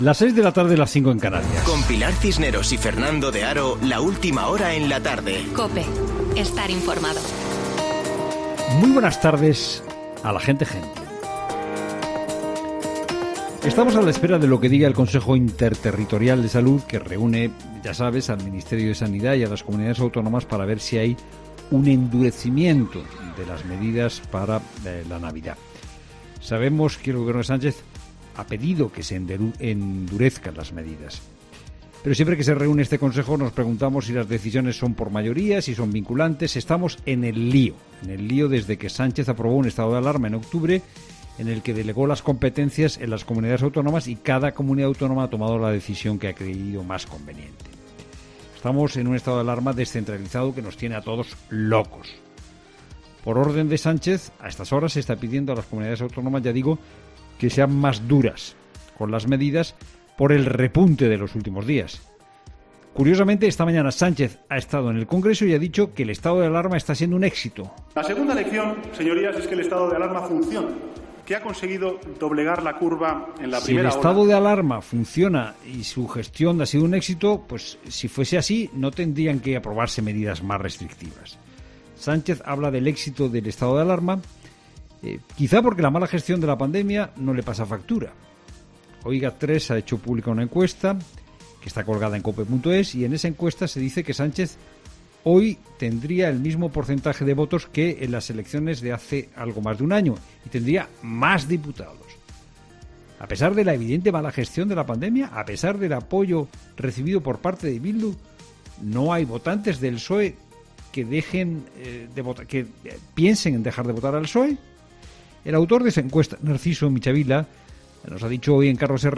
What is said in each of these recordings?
Las 6 de la tarde, las 5 en Canarias. Con Pilar Cisneros y Fernando de Aro, la última hora en la tarde. COPE. Estar informado. Muy buenas tardes a la gente. Estamos a la espera de lo que diga el Consejo Interterritorial de Salud, que reúne, ya sabes, al Ministerio de Sanidad y a las comunidades autónomas para ver si hay un endurecimiento de las medidas para la Navidad. Sabemos que el gobierno de Sánchez ha pedido que se endurezcan las medidas. Pero siempre que se reúne este Consejo nos preguntamos si las decisiones son por mayoría, si son vinculantes. Estamos en el lío desde que Sánchez aprobó un estado de alarma en octubre, en el que delegó las competencias en las comunidades autónomas y cada comunidad autónoma ha tomado la decisión que ha creído más conveniente. Estamos en un estado de alarma descentralizado que nos tiene a todos locos. Por orden de Sánchez, a estas horas se está pidiendo a las comunidades autónomas, ya digo, que sean más duras con las medidas por el repunte de los últimos días. Curiosamente, esta mañana Sánchez ha estado en el Congreso y ha dicho que el estado de alarma está siendo un éxito. La segunda lección, señorías, es que el estado de alarma funciona, que ha conseguido doblegar la curva en la primera ola. Si el estado de alarma funciona y su gestión ha sido un éxito, pues si fuese así, no tendrían que aprobarse medidas más restrictivas. Sánchez habla del éxito del estado de alarma, quizá porque la mala gestión de la pandemia no le pasa factura. Hoy GAT3 ha hecho pública una encuesta que está colgada en cope.es y en esa encuesta se dice que Sánchez hoy tendría el mismo porcentaje de votos que en las elecciones de hace algo más de un año y tendría más diputados. A pesar de la evidente mala gestión de la pandemia, a pesar del apoyo recibido por parte de Bildu, no hay votantes del PSOE que dejen de votar, que piensen en dejar de votar al PSOE. El autor de esa encuesta, Narciso Michavila, nos ha dicho hoy en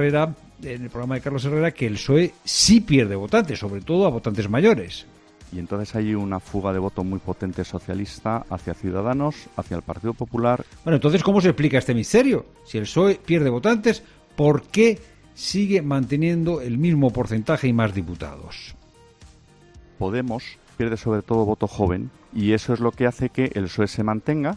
el programa de Carlos Herrera, que el PSOE sí pierde votantes, sobre todo a votantes mayores. Y entonces hay una fuga de voto muy potente socialista hacia Ciudadanos, hacia el Partido Popular. Bueno, entonces, ¿cómo se explica este misterio? Si el PSOE pierde votantes, ¿por qué sigue manteniendo el mismo porcentaje y más diputados? Podemos pierde sobre todo voto joven y eso es lo que hace que el PSOE se mantenga.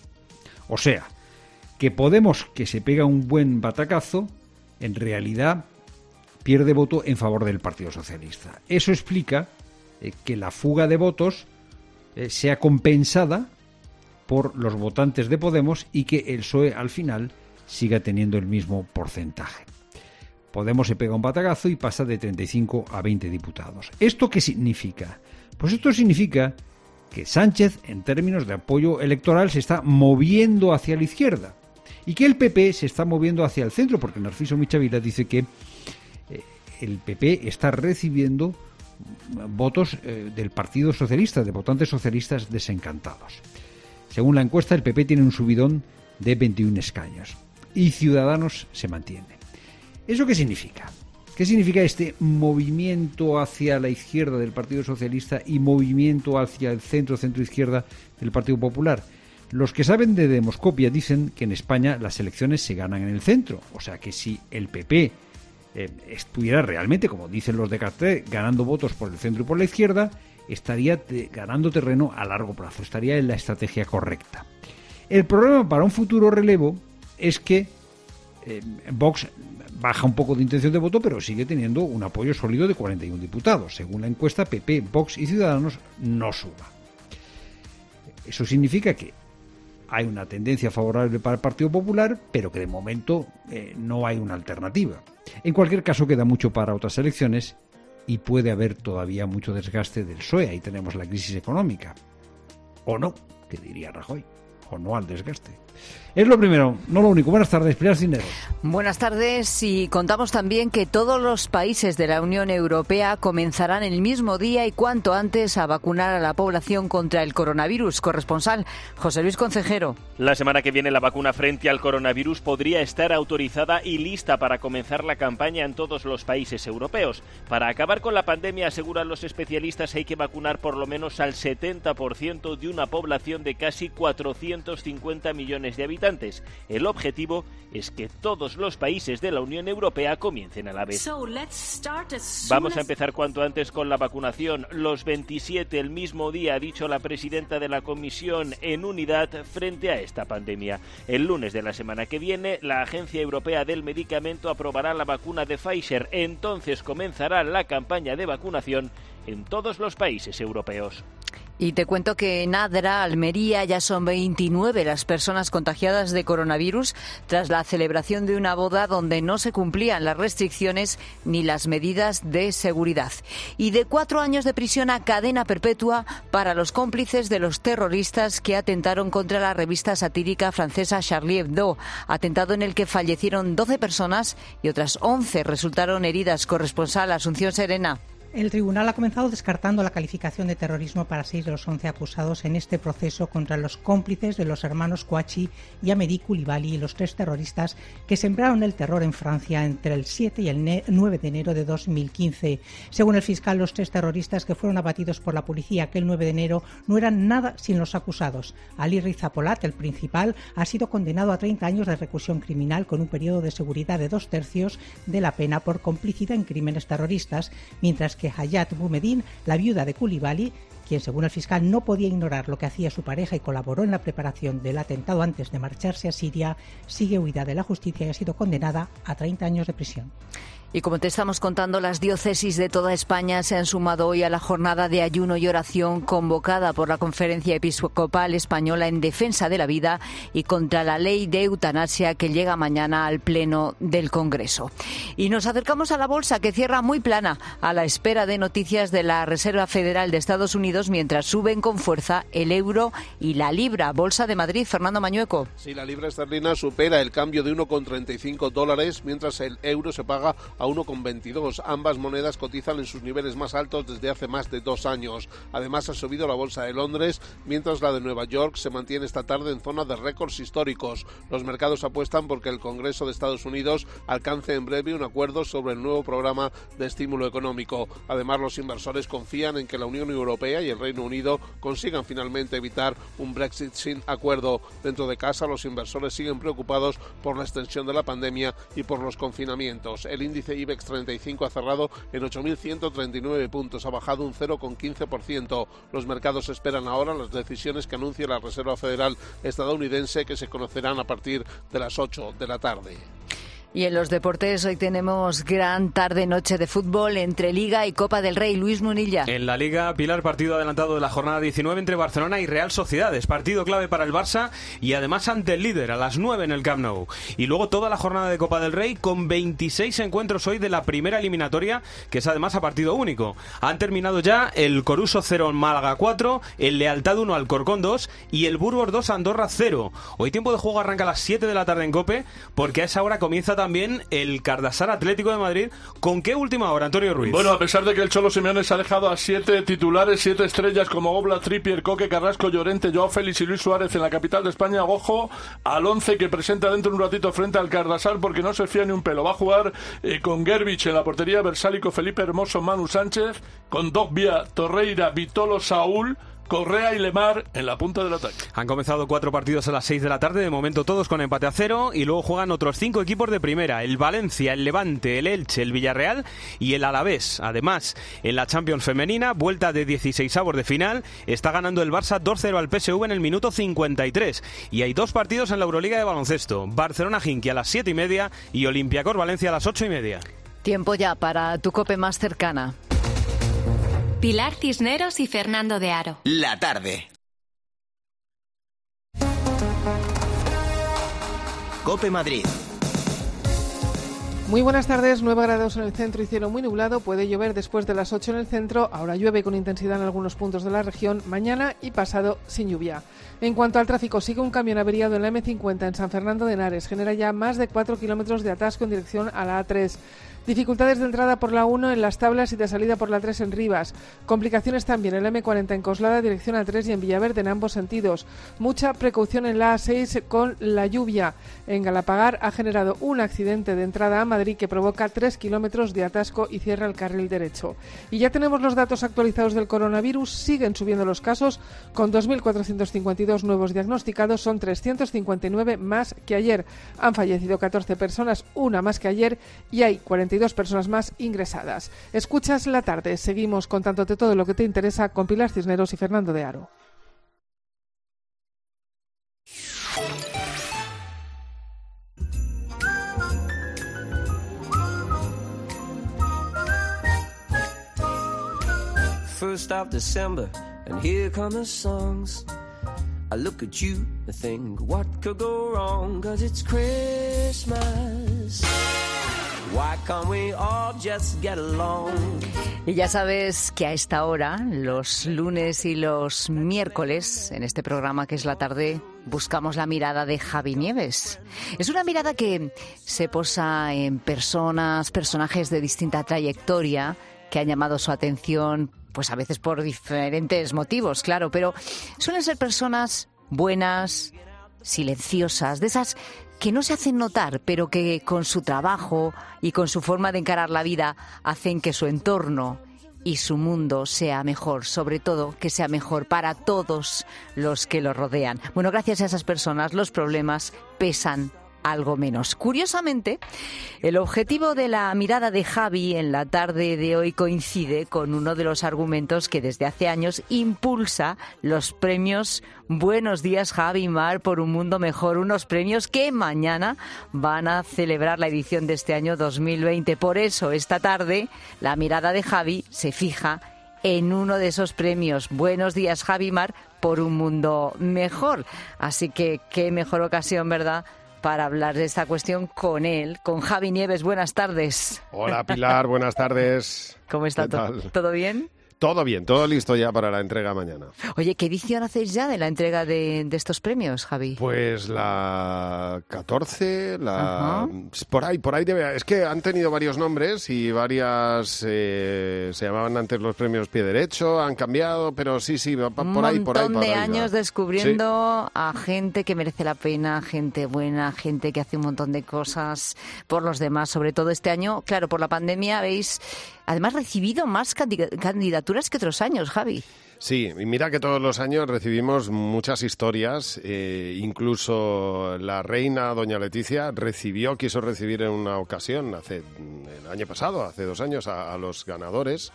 O sea, que Podemos, que se pega un buen batacazo, en realidad pierde voto en favor del Partido Socialista. Eso explica que la fuga de votos sea compensada por los votantes de Podemos y que el PSOE al final siga teniendo el mismo porcentaje. Podemos se pega un batacazo y pasa de 35 a 20 diputados. ¿Esto qué significa? Pues esto significa que Sánchez, en términos de apoyo electoral, se está moviendo hacia la izquierda y que el PP se está moviendo hacia el centro, porque Narciso Michavila dice que el PP está recibiendo votos del Partido Socialista, de votantes socialistas desencantados. Según la encuesta, el PP tiene un subidón de 21 escaños y Ciudadanos se mantiene. ¿Eso qué significa? ¿Qué significa este movimiento hacia la izquierda del Partido Socialista y movimiento hacia el centro-izquierda del Partido Popular? Los que saben de demoscopia dicen que en España las elecciones se ganan en el centro. O sea que si el PP estuviera realmente, como dicen los de GAT3, ganando votos por el centro y por la izquierda, estaría ganando terreno a largo plazo, estaría en la estrategia correcta. El problema para un futuro relevo es que Vox baja un poco de intención de voto, pero sigue teniendo un apoyo sólido de 41 diputados. Según la encuesta, PP, Vox y Ciudadanos no suba. Eso significa que hay una tendencia favorable para el Partido Popular, pero que de momento no hay una alternativa. En cualquier caso, queda mucho para otras elecciones y puede haber todavía mucho desgaste del PSOE. Ahí tenemos la crisis económica. O no, que diría Rajoy. O no al desgaste. Es lo primero, no lo único. Buenas tardes, Pilar Cisneros. Buenas tardes, y contamos también que todos los países de la Unión Europea comenzarán el mismo día y cuanto antes a vacunar a la población contra el coronavirus. Corresponsal José Luis Concejero. La semana que viene la vacuna frente al coronavirus podría estar autorizada y lista para comenzar la campaña en todos los países europeos. Para acabar con la pandemia, aseguran los especialistas, hay que vacunar por lo menos al 70% de una población de casi 400 250 millones de habitantes. El objetivo es que todos los países de la Unión Europea comiencen a la vez. Vamos a empezar cuanto antes con la vacunación. Los 27 el mismo día, ha dicho la presidenta de la Comisión, en unidad frente a esta pandemia. El lunes de la semana que viene, la Agencia Europea del Medicamento aprobará la vacuna de Pfizer. Entonces comenzará la campaña de vacunación en todos los países europeos. Y te cuento que en Adra, Almería, ya son 29 las personas contagiadas de coronavirus tras la celebración de una boda donde no se cumplían las restricciones ni las medidas de seguridad. Y de 4 años de prisión a cadena perpetua para los cómplices de los terroristas que atentaron contra la revista satírica francesa Charlie Hebdo, atentado en el que fallecieron 12 personas y otras 11 resultaron heridas. Corresponsal Asunción Serena. El tribunal ha comenzado descartando la calificación de terrorismo para 6 de los 11 acusados en este proceso contra los cómplices de los hermanos Kouachi y Amédi Coulibaly, los 3 terroristas que sembraron el terror en Francia entre el 7 y el 9 de enero de 2015. Según el fiscal, los 3 terroristas que fueron abatidos por la policía aquel 9 de enero no eran nada sin los acusados. Ali Riza Polat, el principal, ha sido condenado a 30 años de reclusión criminal con un periodo de seguridad de 2/3 de la pena por complicidad en crímenes terroristas, mientras que Hayat Boumediene, la viuda de Coulibaly, quien según el fiscal no podía ignorar lo que hacía su pareja y colaboró en la preparación del atentado antes de marcharse a Siria, sigue huida de la justicia y ha sido condenada a 30 años de prisión. Y como te estamos contando, las diócesis de toda España se han sumado hoy a la jornada de ayuno y oración convocada por la Conferencia Episcopal Española en defensa de la vida y contra la ley de eutanasia que llega mañana al Pleno del Congreso. Y nos acercamos a la bolsa, que cierra muy plana a la espera de noticias de la Reserva Federal de Estados Unidos, mientras suben con fuerza el euro y la libra. Bolsa de Madrid, Fernando Mañueco. Sí, la libra esterlina supera el cambio de $1,35, mientras el euro se paga a 1,22. Ambas monedas cotizan en sus niveles más altos desde hace más de 2 años. Además, ha subido la bolsa de Londres, mientras la de Nueva York se mantiene esta tarde en zona de récords históricos. Los mercados apuestan porque el Congreso de Estados Unidos alcance en breve un acuerdo sobre el nuevo programa de estímulo económico. Además, los inversores confían en que la Unión Europea y el Reino Unido consigan finalmente evitar un Brexit sin acuerdo. Dentro de casa, los inversores siguen preocupados por la extensión de la pandemia y por los confinamientos. El índice IBEX 35 ha cerrado en 8.139 puntos, ha bajado un 0,15%. Los mercados esperan ahora las decisiones que anuncie la Reserva Federal estadounidense, que se conocerán a partir de las 8 de la tarde. Y en los deportes hoy tenemos gran tarde-noche de fútbol entre Liga y Copa del Rey. Luis Munilla. En la Liga, Pilar, partido adelantado de la jornada 19 entre Barcelona y Real Sociedad. Es partido clave para el Barça y además ante el líder a las 9 en el Camp Nou. Y luego toda la jornada de Copa del Rey con 26 encuentros hoy de la primera eliminatoria, que es además a partido único. Han terminado ya el Coruso 0, Málaga 4, el Lealtad 1, Alcorcón 2 y el Burgos 2, Andorra 0. Hoy tiempo de juego arranca a las 7 de la tarde en COPE, porque a esa hora comienza también el Cardasar Atlético de Madrid. ¿Con qué última hora, Antonio Ruiz? Bueno, a pesar de que el Cholo Simeone se ha dejado a 7 titulares, 7 estrellas como Oblak, Trippier, Coque, Carrasco, Llorente, Joao Félix y Luis Suárez en la capital de España, ojo al 11 que presenta dentro de un ratito frente al Cardasar, porque no se fía ni un pelo. Va a jugar con Gervich en la portería, Versálico, Felipe Hermoso, Manu Sánchez, con Dogbia, Torreira, Vitolo, Saúl, Correa y Lemar en la punta del ataque. Han comenzado 4 partidos a las 6 de la tarde, de momento todos con empate a 0, y luego juegan otros 5 equipos de primera: el Valencia, el Levante, el Elche, el Villarreal y el Alavés. Además, en la Champions femenina, vuelta de 16avos de final, está ganando el Barça 2-0 al PSV en el minuto 53, y hay 2 partidos en la Euroliga de baloncesto: Barcelona-Hinky a las 7:30 y Olympiacos Valencia a las 8:30. Tiempo ya para tu COPE más cercana. Pilar Cisneros y Fernando de Aro. La tarde. COPE Madrid. Muy buenas tardes, 9 grados en el centro y cielo muy nublado. Puede llover después de las 8 en el centro. Ahora llueve con intensidad en algunos puntos de la región. Mañana y pasado sin lluvia. En cuanto al tráfico, sigue un camión averiado en la M50 en San Fernando de Henares. Genera ya más de 4 kilómetros de atasco en dirección a la A3. Dificultades de entrada por la 1 en Las Tablas y de salida por la 3 en Rivas. Complicaciones también en la M40 en Coslada, dirección A3 y en Villaverde en ambos sentidos. Mucha precaución en la A6 con la lluvia. En Galapagar ha generado un accidente de entrada a Madrid que provoca 3 kilómetros de atasco y cierra el carril derecho. Y ya tenemos los datos actualizados del coronavirus. Siguen subiendo los casos con 2.452 nuevos diagnosticados. Son 359 más que ayer. Han fallecido 14 personas, una más que ayer, y hay 42 personas más ingresadas. Escuchas La Tarde. Seguimos contándote todo lo que te interesa con Pilar Cisneros y Fernando de Aro. First of December, and here come the songs. I look at you and think, what could go wrong? 'Cause it's Christmas. Why can't we all just get along? Y ya sabes que a esta hora, los lunes y los miércoles, en este programa que es La Tarde, buscamos la mirada de Javi Nieves. Es una mirada que se posa en personajes de distinta trayectoria que han llamado su atención, pues a veces por diferentes motivos, claro, pero suelen ser personas buenas, silenciosas, de esas que no se hacen notar, pero que con su trabajo y con su forma de encarar la vida hacen que su entorno y su mundo sea mejor, sobre todo que sea mejor para todos los que lo rodean. Bueno, gracias a esas personas los problemas pesan algo menos. Curiosamente, el objetivo de la mirada de Javi en La Tarde de hoy coincide con uno de los argumentos que desde hace años impulsa los premios Buenos Días Javi Mar por un mundo mejor, unos premios que mañana van a celebrar la edición de este año 2020. Por eso, esta tarde, la mirada de Javi se fija en uno de esos premios Buenos Días Javi Mar por un mundo mejor. Así que qué mejor ocasión, ¿verdad?, para hablar de esta cuestión con él, con Javi Nieves. Buenas tardes. Hola Pilar, buenas tardes. ¿Cómo está todo bien? Todo bien, todo listo ya para la entrega mañana. Oye, ¿qué edición hacéis ya de la entrega de estos premios, Javi? Pues la 14, por ahí debe. Es que han tenido varios nombres y varias se llamaban antes los premios Pie Derecho, han cambiado, pero sí, va por ahí. Un montón de años descubriendo a gente que merece la pena, gente buena, gente que hace un montón de cosas por los demás. Sobre todo este año, claro, por la pandemia habéis además recibido más candidaturas que otros años, Javi. Sí, y mira que todos los años recibimos muchas historias, incluso la reina doña Leticia quiso recibir en una ocasión, el año pasado, hace 2 años, a los ganadores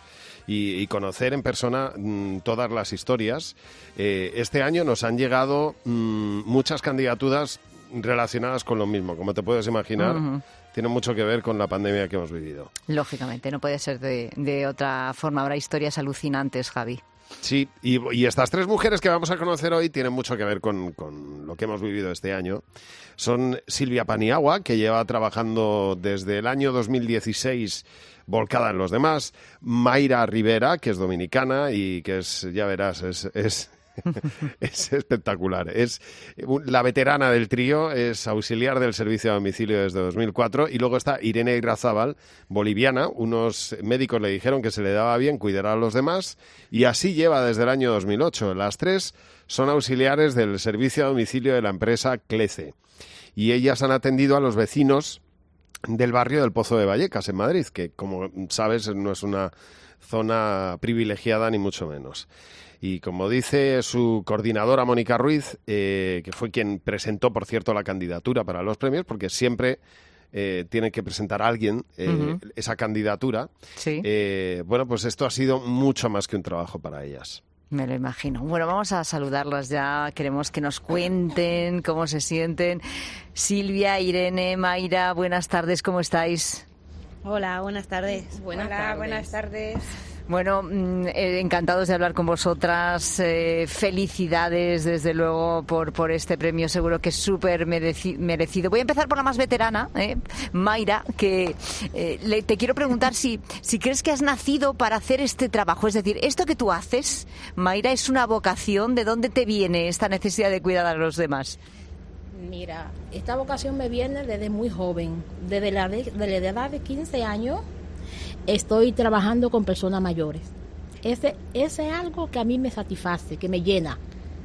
y conocer en persona todas las historias. Este año nos han llegado muchas candidaturas relacionadas con lo mismo, como te puedes imaginar. Uh-huh. Tiene mucho que ver con la pandemia que hemos vivido. Lógicamente, no puede ser de otra forma. Habrá historias alucinantes, Javi. Sí, y estas 3 mujeres que vamos a conocer hoy tienen mucho que ver con lo que hemos vivido este año. Son Silvia Paniagua, que lleva trabajando desde el año 2016 volcada en los demás. Mayra Rivera, que es dominicana y que es, ya verás, es espectacular. Es la veterana del trío, es auxiliar del servicio a domicilio desde 2004. Y luego está Irene Irrazábal, boliviana. Unos médicos le dijeron que se le daba bien cuidar a los demás y así lleva desde el año 2008. Las 3 son auxiliares del servicio a domicilio de la empresa Clece. Y ellas han atendido a los vecinos del barrio del Pozo de Vallecas, en Madrid, que, como sabes, no es una zona privilegiada ni mucho menos. Y como dice su coordinadora, Mónica Ruiz, que fue quien presentó, por cierto, la candidatura para los premios, porque siempre tiene que presentar a alguien esa candidatura. Sí. Bueno, pues esto ha sido mucho más que un trabajo para ellas. Me lo imagino. Bueno, vamos a saludarlas ya. Queremos que nos cuenten cómo se sienten. Silvia, Irene, Mayra, buenas tardes, ¿cómo estáis? Hola, buenas tardes. Buenas tardes. Bueno, encantados de hablar con vosotras. Felicidades, desde luego, por este premio. Seguro que es súper merecido. Voy a empezar por la más veterana, Mayra, que te quiero preguntar si crees que has nacido para hacer este trabajo. Es decir, esto que tú haces, Mayra, ¿es una vocación? ¿De dónde te viene esta necesidad de cuidar a los demás? Mira, esta vocación me viene desde muy joven. Desde la edad de 15 años estoy trabajando con personas mayores. Ese es algo que a mí me satisface, que me llena.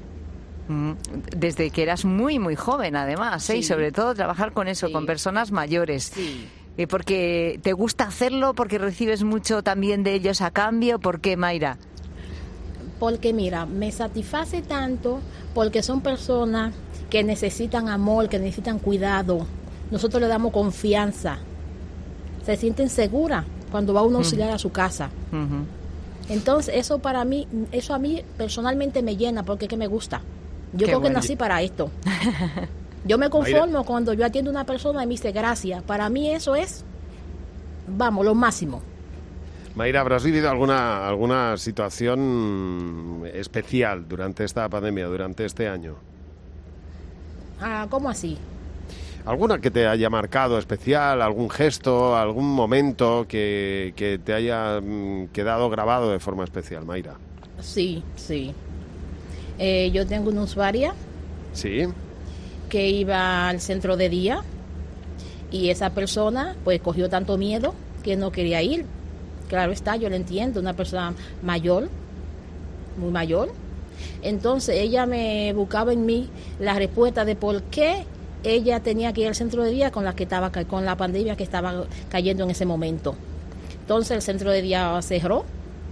Desde que eras muy, muy joven, además, ¿eh? Sí. Y sobre todo trabajar con eso, con personas mayores. Sí. Porque te gusta hacerlo, porque recibes mucho también de ellos a cambio. ¿Por qué, Mayra? Porque mira, me satisface tanto porque son personas que necesitan amor, que necesitan cuidado. Nosotros le damos confianza. Se sienten seguras cuando va uno a auxiliar a su casa. Entonces, eso para mí, eso a mí personalmente me llena porque es que me gusta. Yo creo que nací para esto. Yo me conformo cuando yo atiendo a una persona y me dice gracias. Para mí eso es, vamos, lo máximo. Mayra, ¿habrás vivido alguna situación especial durante esta pandemia, durante este año? ¿Cómo así? ¿Alguna que te haya marcado especial, algún gesto, algún momento que te haya quedado grabado de forma especial, Mayra? Sí. Yo tengo una usuaria. Sí. Que iba al centro de día y esa persona pues cogió tanto miedo que no quería ir. Claro está, yo lo entiendo, una persona mayor, muy mayor. Entonces ella me buscaba en mí la respuesta de por qué ella tenía que ir al centro de día con la pandemia que estaba cayendo en ese momento. Entonces el centro de día cerró.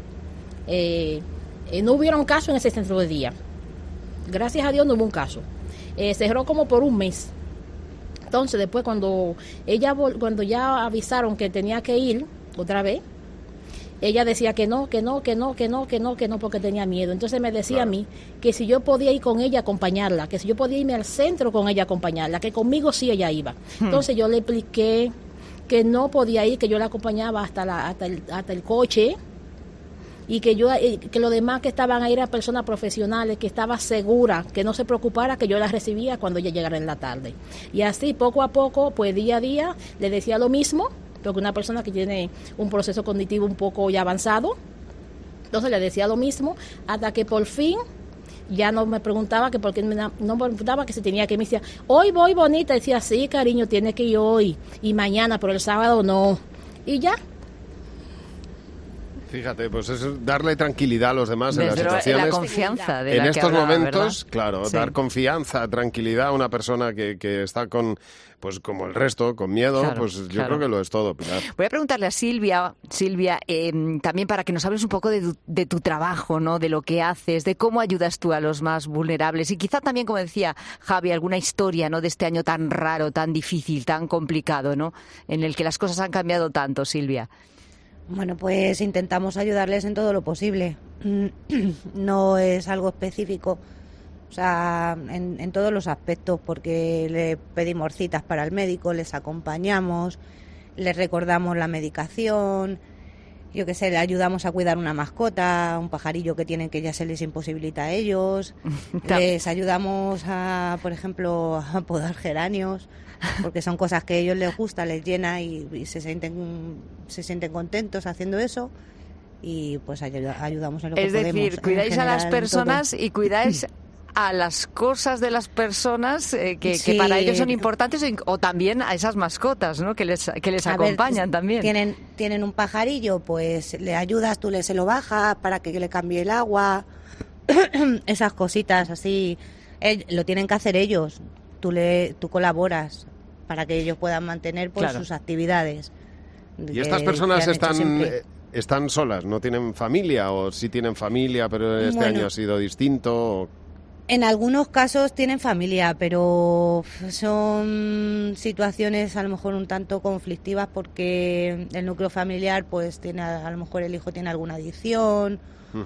No hubieron casos en ese centro de día. Gracias a Dios no hubo un caso. Cerró como por un mes. Entonces después cuando ya avisaron que tenía que ir otra vez, ella decía que no, porque tenía miedo. Entonces me decía a mí que si yo podía ir con ella a acompañarla, que si yo podía irme al centro con ella a acompañarla, que conmigo sí ella iba. Entonces yo le expliqué que no podía ir, que yo la acompañaba hasta el coche, y que los demás que estaban ahí eran personas profesionales, que estaba segura, que no se preocupara, que yo las recibía cuando ella llegara en la tarde. Y así poco a poco, pues día a día, le decía lo mismo, porque una persona que tiene un proceso cognitivo un poco ya avanzado, entonces le decía lo mismo, hasta que por fin ya no me preguntaba que por qué no me preguntaba que se tenía que ir. Me decía, hoy voy bonita, decía, sí cariño, tiene que ir hoy y mañana, pero el sábado no. Y ya. Fíjate, pues es darle tranquilidad a los demás en las situaciones. La confianza de en la que estos hablaba, momentos, ¿verdad? claro, Sí. dar confianza, tranquilidad a una persona que está con, pues como el resto, con miedo, Claro, pues yo claro. creo que lo es todo, Pilar. Voy a preguntarle a Silvia, también para que nos hables un poco de tu trabajo, ¿no? De lo que haces, de cómo ayudas tú a los más vulnerables y quizá también, como decía Javi, alguna historia, ¿no? De este año tan raro, tan difícil, tan complicado, ¿no? En el que las cosas han cambiado tanto, Silvia. Bueno, pues intentamos ayudarles en todo lo posible. No es algo específico, o sea, en todos los aspectos, porque le pedimos citas para el médico, les acompañamos, les recordamos la medicación, yo qué sé, le ayudamos a cuidar una mascota, un pajarillo que tienen que ya se les imposibilita a ellos, les ayudamos a, por ejemplo, a podar geranios, porque son cosas que a ellos les gusta, les llena y se sienten contentos haciendo eso, y pues ayudamos en lo que podemos. Es decir, cuidáis a las personas y cuidáis a las cosas de las personas que Sí. para ellos son importantes, o también a esas mascotas, ¿no? Que les acompañan también. Tienen un pajarillo, pues le ayudas, tú se lo bajas para que le cambie el agua, esas cositas así, lo tienen que hacer ellos, tú colaboras para que ellos puedan mantener pues, Claro. sus actividades. ¿Y estas personas están solas, no tienen familia o sí tienen familia, pero este Bueno. año ha sido distinto? En algunos casos tienen familia, pero son situaciones a lo mejor un tanto conflictivas porque el núcleo familiar pues tiene, a lo mejor el hijo tiene alguna adicción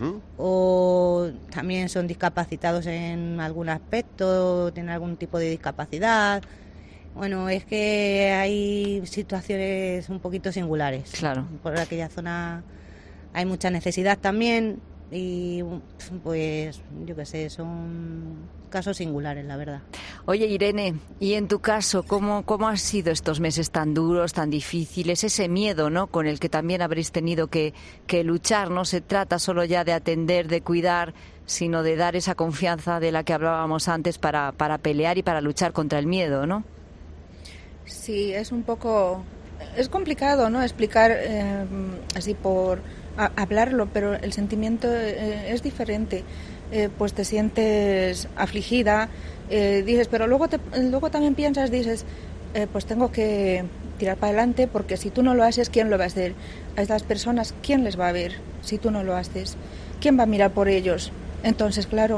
o también son discapacitados en algún aspecto, tienen algún tipo de discapacidad. Bueno, es que hay situaciones un poquito singulares. Claro. Por aquella zona hay mucha necesidad también. y pues yo qué sé, son casos singulares, la verdad. Oye, Irene, y en tu caso, ¿cómo han sido estos meses tan duros, tan difíciles? Ese miedo, ¿no?, con el que también habréis tenido que luchar. No se trata solo ya de atender, de cuidar, sino de dar esa confianza de la que hablábamos antes para pelear y para luchar contra el miedo, ¿no? Sí, es complicado, ¿no?, explicar así por hablarlo, pero el sentimiento es diferente. Pues te sientes afligida, dices, pero luego también piensas, dices, pues tengo que tirar para adelante, porque si tú no lo haces, ¿quién lo va a hacer? A estas personas, ¿quién les va a ver si tú no lo haces? ¿Quién va a mirar por ellos? Entonces, claro,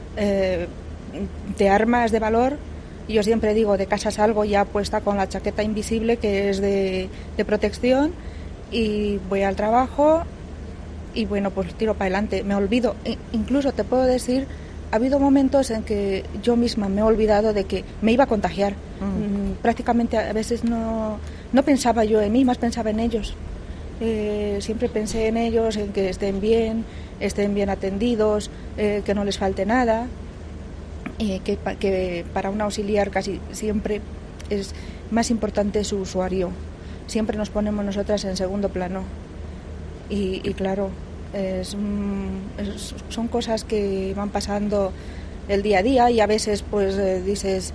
te armas de valor. Yo siempre digo, de casa salgo ya puesta con la chaqueta invisible, que es de protección, y voy al trabajo y bueno, pues tiro para adelante, me olvido. Incluso te puedo decir, ha habido momentos en que yo misma me he olvidado de que me iba a contagiar. Prácticamente a veces no pensaba yo en mí, más pensaba en ellos. Siempre pensé en ellos, en que estén bien atendidos, que no les falte nada. Que para un auxiliar casi siempre es más importante su usuario. Siempre nos ponemos nosotras en segundo plano. Y claro, son cosas que van pasando el día a día, y a veces pues dices,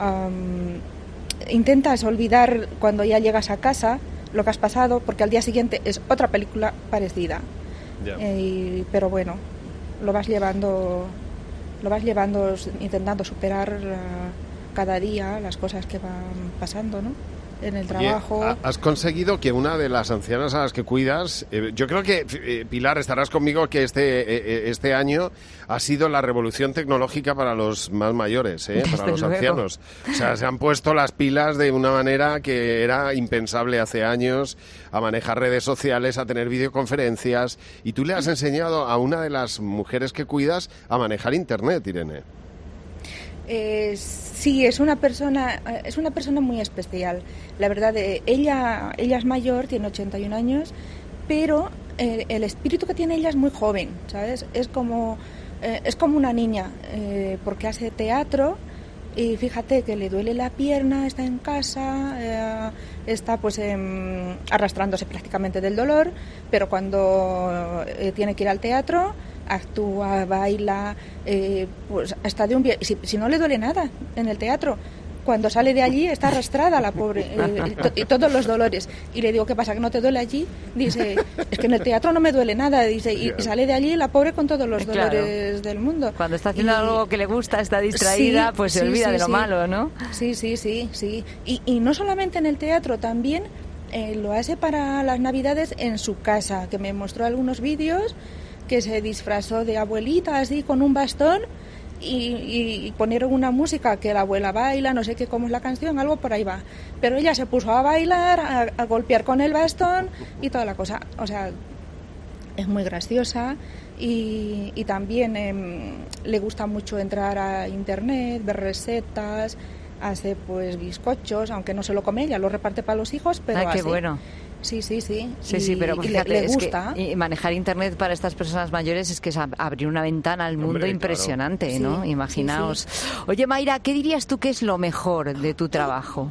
intentas olvidar cuando ya llegas a casa lo que has pasado, porque al día siguiente es otra película parecida. Pero bueno, lo vas llevando, intentando superar cada día las cosas que van pasando, ¿no?, en el trabajo. Oye, has conseguido que una de las ancianas a las que cuidas, yo creo que, Pilar, estarás conmigo, que este año ha sido la revolución tecnológica para los más mayores, para los ancianos. O sea, se han puesto las pilas de una manera que era impensable hace años, a manejar redes sociales, a tener videoconferencias, y tú le has enseñado a una de las mujeres que cuidas a manejar Internet, Irene. Sí, es una persona muy especial. La verdad, ella es mayor, tiene 81 años, pero el espíritu que tiene ella es muy joven, ¿sabes? Es como una niña, porque hace teatro, y fíjate que le duele la pierna, está en casa, está pues arrastrándose prácticamente del dolor, pero cuando tiene que ir al teatro, actúa, baila, pues hasta de un pie. Si no le duele nada en el teatro, cuando sale de allí está arrastrada la pobre, y todos los dolores. Y le digo, ¿qué pasa, que no te duele allí? Dice, es que en el teatro no me duele nada. Dice, y sale de allí la pobre con todos los dolores del mundo. Cuando está haciendo algo que le gusta, está distraída, pues se olvida de lo malo, ¿no? Sí. Y no solamente en el teatro, también lo hace para las Navidades en su casa, que me mostró algunos vídeos, que se disfrazó de abuelita así con un bastón, y ponieron una música que la abuela baila, no sé qué, cómo es la canción, algo por ahí va. Pero ella se puso a bailar, a golpear con el bastón y toda la cosa. O sea, es muy graciosa, y también le gusta mucho entrar a Internet, ver recetas, hace pues bizcochos, aunque no se lo come ella, lo reparte para los hijos, pero qué bueno. Sí, pero fíjate, le gusta. Es que manejar Internet para estas personas mayores es que es abrir una ventana al mundo impresionante, claro. ¿No? Imaginaos. Sí. Oye, Mayra, ¿qué dirías tú que es lo mejor de tu trabajo?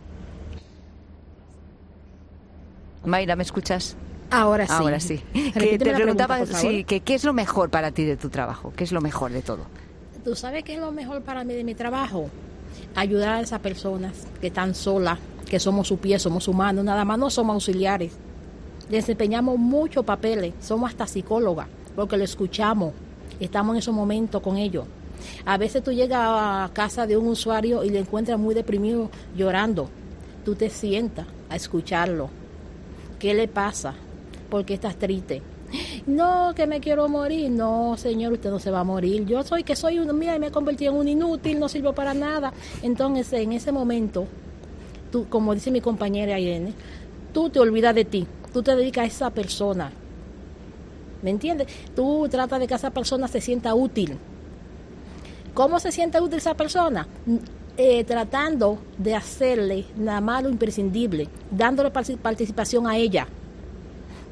Mayra, ¿me escuchas? Ahora sí. Que te preguntaba, ¿qué es lo mejor para ti de tu trabajo? ¿Qué es lo mejor de todo? ¿Tú sabes qué es lo mejor para mí de mi trabajo? Ayudar a esas personas que están solas, que somos su pie, somos humanos, nada más no somos auxiliares. Desempeñamos muchos papeles, somos hasta psicólogas, porque lo escuchamos, estamos en esos momentos con ellos. A veces tú llegas a casa de un usuario y le encuentras muy deprimido, llorando. Tú te sientas a escucharlo. ¿Qué le pasa? ¿Por qué estás triste? No, que me quiero morir. No, señor, usted no se va a morir. Yo mira, me he convertido en un inútil, no sirvo para nada. Entonces, en ese momento, tú, como dice mi compañera Irene, tú te olvidas de ti, tú te dedicas a esa persona. ¿Me entiendes? Tú tratas de que esa persona se sienta útil. ¿Cómo se siente útil esa persona? Tratando de hacerle nada más lo imprescindible, dándole participación a ella.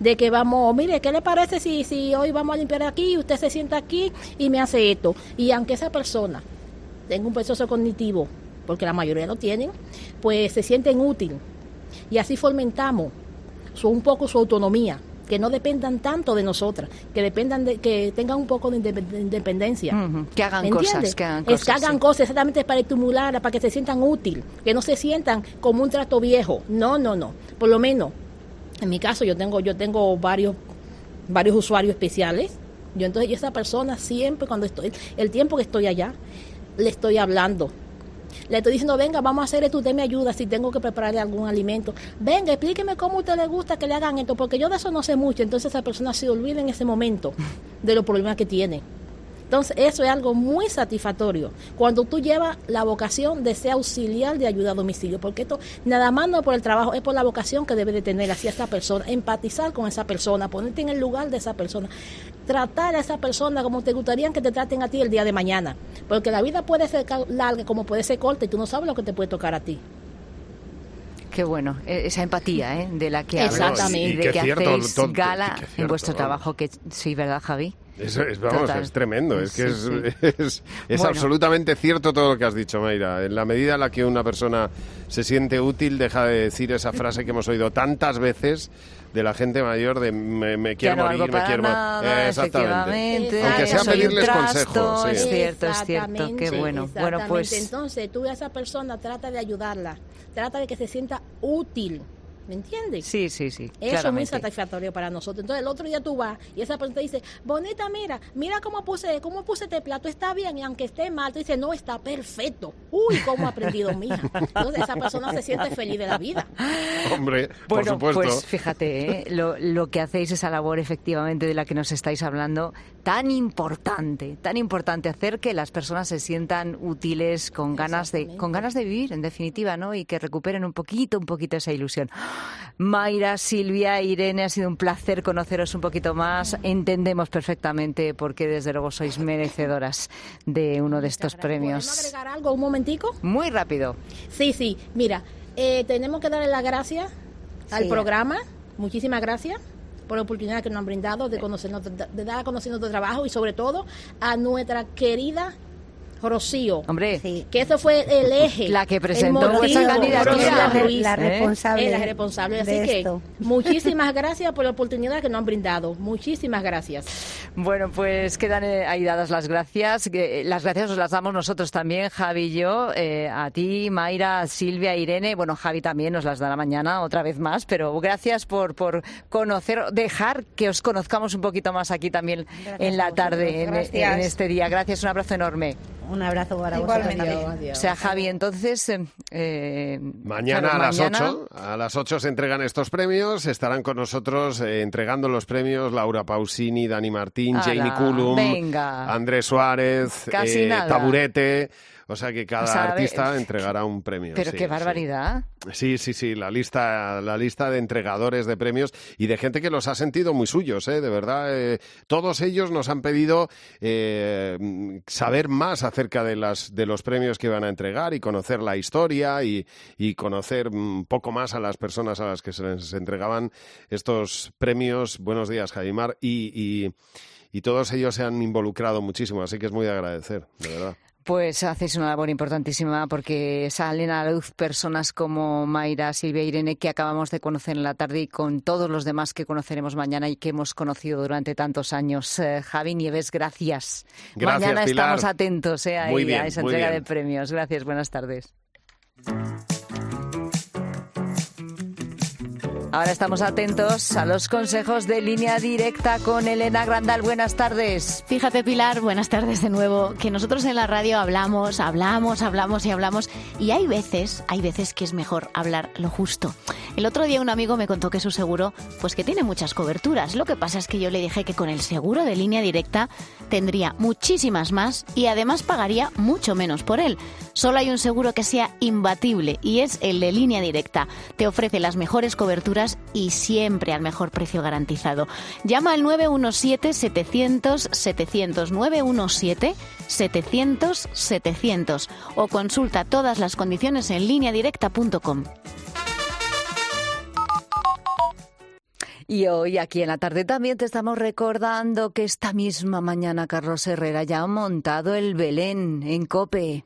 de que vamos, mire, ¿qué le parece si hoy vamos a limpiar aquí y usted se sienta aquí y me hace esto? Y aunque esa persona tenga un proceso cognitivo, porque la mayoría lo tienen, pues se sienten útil. Y así fomentamos un poco su autonomía, que no dependan tanto de nosotras, que tengan un poco de independencia. Que hagan cosas, que hagan cosas. Que hagan cosas exactamente para estimular, para que se sientan útil, que no se sientan como un trato viejo. No. Por lo menos, en mi caso, yo tengo varios usuarios especiales. Yo esa persona siempre, el tiempo que estoy allá, le estoy hablando. Le estoy diciendo, venga, vamos a hacer esto, usted me ayuda si tengo que prepararle algún alimento. Venga, explíqueme cómo a usted le gusta que le hagan esto, porque yo de eso no sé mucho. Entonces esa persona se olvida en ese momento de los problemas que tiene. Entonces eso es algo muy satisfactorio cuando tú llevas la vocación de ser auxiliar de ayuda a domicilio, porque esto nada más no por el trabajo, es por la vocación que debe de tener hacia esa persona, empatizar con esa persona, ponerte en el lugar de esa persona, tratar a esa persona como te gustaría que te traten a ti el día de mañana, porque la vida puede ser larga como puede ser corta y tú no sabes lo que te puede tocar a ti. Qué bueno, esa empatía de la que hablas. Exactamente. Y de que hacéis gala en vuestro trabajo, que sí, ¿verdad, Javi? Es tremendo, es que es bueno, absolutamente cierto todo lo que has dicho, Mayra. En la medida en la que una persona se siente útil, deja de decir esa frase que hemos oído tantas veces de la gente mayor de me quiero morir, me quiero morir. Exactamente. Aunque sea pedirles consejos. Es cierto, qué bueno. Bueno, pues entonces tú a esa persona trata de ayudarla, trata de que se sienta útil. ¿Me entiendes? Sí. Eso es muy satisfactorio para nosotros. Entonces el otro día tú vas y esa persona te dice, bonita, mira cómo puse este plato, está bien, y aunque esté mal, tú dices, no, está perfecto. Uy, cómo ha aprendido, mija. Entonces esa persona se siente feliz de la vida. Hombre, por supuesto. Pues fíjate, lo que hacéis, esa labor efectivamente de la que nos estáis hablando, tan importante hacer que las personas se sientan útiles, con ganas de vivir, en definitiva, ¿no? Y que recuperen un poquito esa ilusión. Mayra, Silvia, Irene, ha sido un placer conoceros un poquito más. Entendemos perfectamente por qué desde luego sois merecedoras de uno de estos premios. ¿Podemos agregar algo un momentico? Muy rápido. Sí, mira, tenemos que darle las gracias al programa. Muchísimas gracias por la oportunidad que nos han brindado de dar a conocer nuestro trabajo y sobre todo a nuestra querida Rocío, hombre, que eso fue el eje, la que presentó esa candidatura, la responsable así de que esto. Muchísimas gracias por la oportunidad que nos han brindado, muchísimas gracias. Bueno, pues quedan ahí dadas las gracias os las damos nosotros también, Javi y yo, a ti, Mayra, Silvia, Irene, bueno, Javi también nos las dará mañana otra vez más, pero gracias por dejar que os conozcamos un poquito más aquí también en la tarde, en este día. Gracias, un abrazo enorme. Un abrazo para vosotros también. O sea, Javi, entonces mañana a las 8 se entregan estos premios. Estarán con nosotros entregando los premios Laura Pausini, Dani Martín, Jamie Cullum, Andrés Suárez, Taburete. O sea que cada artista entregará un premio. Pero qué barbaridad. Sí, la lista de entregadores de premios y de gente que los ha sentido muy suyos, de verdad. Todos ellos nos han pedido saber más acerca de los premios que van a entregar y conocer la historia y conocer un poco más a las personas a las que se les entregaban estos premios. Buenos días, Javimar. Y todos ellos se han involucrado muchísimo, así que es muy de agradecer, de verdad. Pues hacéis una labor importantísima porque salen a la luz personas como Mayra, Silvia, Irene, que acabamos de conocer en la tarde y con todos los demás que conoceremos mañana y que hemos conocido durante tantos años. Javi Nieves, gracias. Mañana Pilar. Estamos atentos a esa entrega de premios. Gracias, buenas tardes. Ahora estamos atentos a los consejos de Línea Directa con Elena Grandal. Buenas tardes. Fíjate, Pilar, buenas tardes de nuevo, que nosotros en la radio hablamos y hay veces que es mejor hablar lo justo. El otro día un amigo me contó que su seguro, pues que tiene muchas coberturas. Lo que pasa es que yo le dije que con el seguro de Línea Directa tendría muchísimas más y además pagaría mucho menos por él. Solo hay un seguro que sea imbatible y es el de Línea Directa. Te ofrece las mejores coberturas y siempre al mejor precio garantizado. Llama al 917-700-700, 917-700-700 o consulta todas las condiciones en lineadirecta.com. Y hoy aquí en la tarde también te estamos recordando que esta misma mañana Carlos Herrera ya ha montado el Belén en COPE.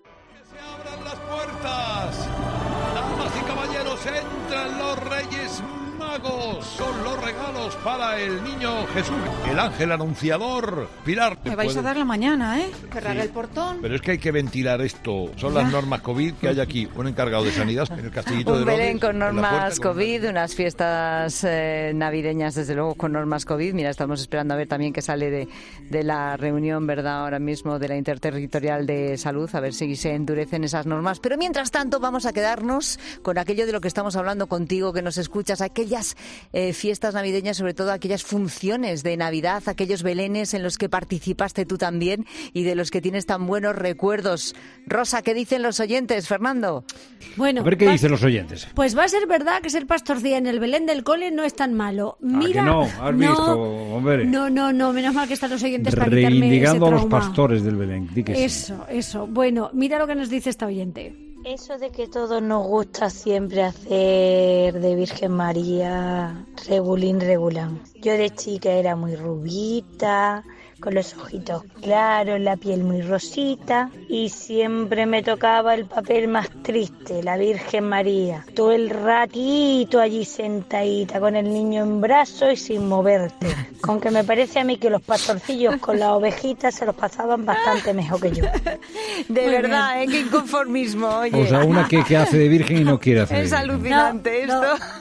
Damas y caballeros, entran los Reyes Magos. Son los regalos para el niño Jesús. El ángel anunciador. Pilar, me vais a dar la mañana, ¿eh? Cerrar el portón. Pero es que hay que ventilar esto. Son las normas COVID que hay aquí. Un encargado de sanidad en el Castillito de Un Herodes. Belén con normas COVID, unas fiestas navideñas desde luego con normas COVID. Mira, estamos esperando a ver también qué sale de la reunión, ¿verdad? Ahora mismo de la Interterritorial de Salud, a ver si se endurecen esas normas. Pero mientras tanto vamos a quedarnos con aquello de lo que estamos hablando contigo, que nos escuchas, aquellas fiestas navideñas, sobre todo aquellas funciones de Navidad, aquellos belenes en los que participaste tú también y de los que tienes tan buenos recuerdos. Rosa, ¿qué dicen los oyentes, Fernando? Bueno, a ver qué dicen los oyentes. Pues va a ser verdad que ser pastorcilla en el Belén del cole no es tan malo. Mira, que no, has visto, hombre. No, menos mal que están los oyentes para quitarme ese reivindicando a los trauma. pastores del Belén. Di que Eso. Bueno, mira lo que nos dice esta oyente. Eso de que todos nos gusta siempre hacer de Virgen María regulín regulán. Yo de chica era muy rubita, con los ojitos claros, la piel muy rosita y siempre me tocaba el papel más triste, la Virgen María. Todo el ratito allí sentadita con el niño en brazos y sin moverte. Aunque me parece a mí que los pastorcillos con las ovejitas se los pasaban bastante mejor que yo. De verdad, qué inconformismo, oye. O sea, una que hace de virgen y no quiere hacer Es de virgen. alucinante esto.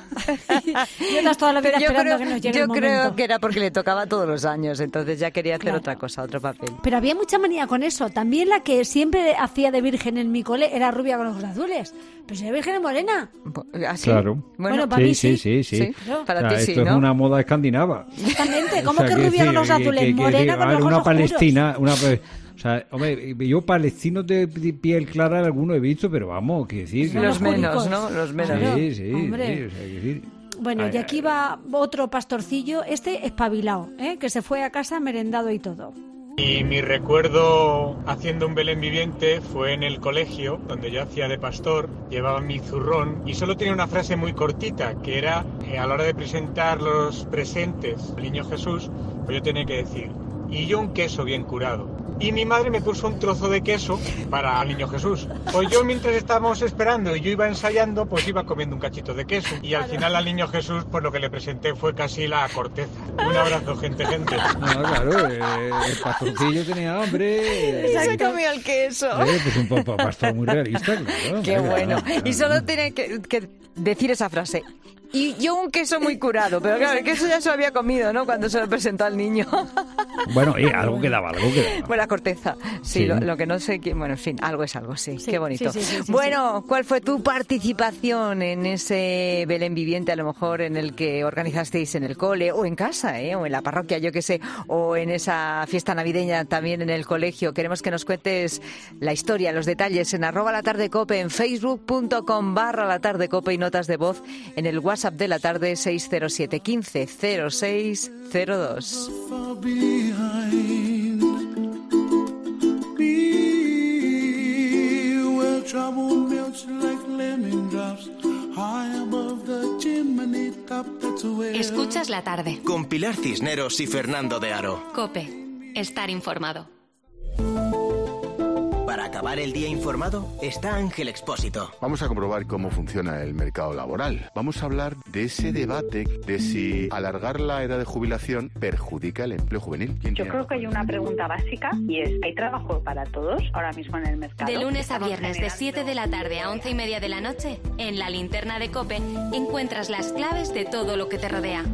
Yo estás toda la vida esperando que nos llegue el momento. Yo creo que era porque le tocaba todos los años, entonces ya quería hacer otra cosa, otro papel. Pero había mucha manía con eso. También la que siempre hacía de virgen en mi cole era rubia con ojos azules. Pero si era virgen es morena. ¿Así? Claro. Bueno, para mí sí. Claro. Para ti sí, esto ¿no? es una moda escandinava. Exactamente. ¿Cómo O sea, que quiero rubia con decir, ojos azules? Morena con ojos una oscuros. palestina, o sea, hombre, yo palestinos de piel clara alguno he visto, pero vamos, quiero decir... Los menos, ¿no? Los menos. Sí, Hombre. o sea, quiero decir... Bueno, y aquí va otro pastorcillo, espabilado, que se fue a casa merendado y todo. Y mi recuerdo haciendo un Belén viviente fue en el colegio, donde yo hacía de pastor, llevaba mi zurrón y solo tenía una frase muy cortita, que era, a la hora de presentar los presentes al niño Jesús, pues yo tenía que decir, y yo un queso bien curado. Y mi madre me puso un trozo de queso para el niño Jesús. Pues yo mientras estábamos esperando y yo iba ensayando, pues iba comiendo un cachito de queso. Y al final al niño Jesús, pues lo que le presenté fue casi la corteza. Un abrazo, gente. No, claro, el pastorcillo tenía hambre. Y se comió el queso. Pues un pastor muy realista, claro. Qué bueno. Y solo tiene que decir esa frase. Y yo un queso muy curado, pero claro, el queso ya se lo había comido, ¿no? Cuando se lo presentó al niño. Bueno, algo quedaba. Buena corteza. Sí. Lo que no sé, bueno, en fin, algo es algo, sí. Qué bonito. Sí, bueno, ¿cuál fue tu participación en ese Belén viviente, a lo mejor en el que organizasteis en el cole, o en casa, o en la parroquia, yo qué sé, o en esa fiesta navideña también en el colegio? Queremos que nos cuentes la historia, los detalles en @latardecope, en facebook.com/latardecope y notas de voz en el WhatsApp de la tarde 607 15 06 02. Escuchas la tarde. Con Pilar Cisneros y Fernando de Aro. COPE. Estar informado. Para acabar el día informado está Ángel Expósito. Vamos a comprobar cómo funciona el mercado laboral. Vamos a hablar de ese debate de si alargar la edad de jubilación perjudica el empleo juvenil. Yo creo que hay una pregunta básica y es, ¿hay trabajo para todos ahora mismo en el mercado? De lunes a viernes de 7 de la tarde a 11:30 de la noche, en la linterna de COPE encuentras las claves de todo lo que te rodea.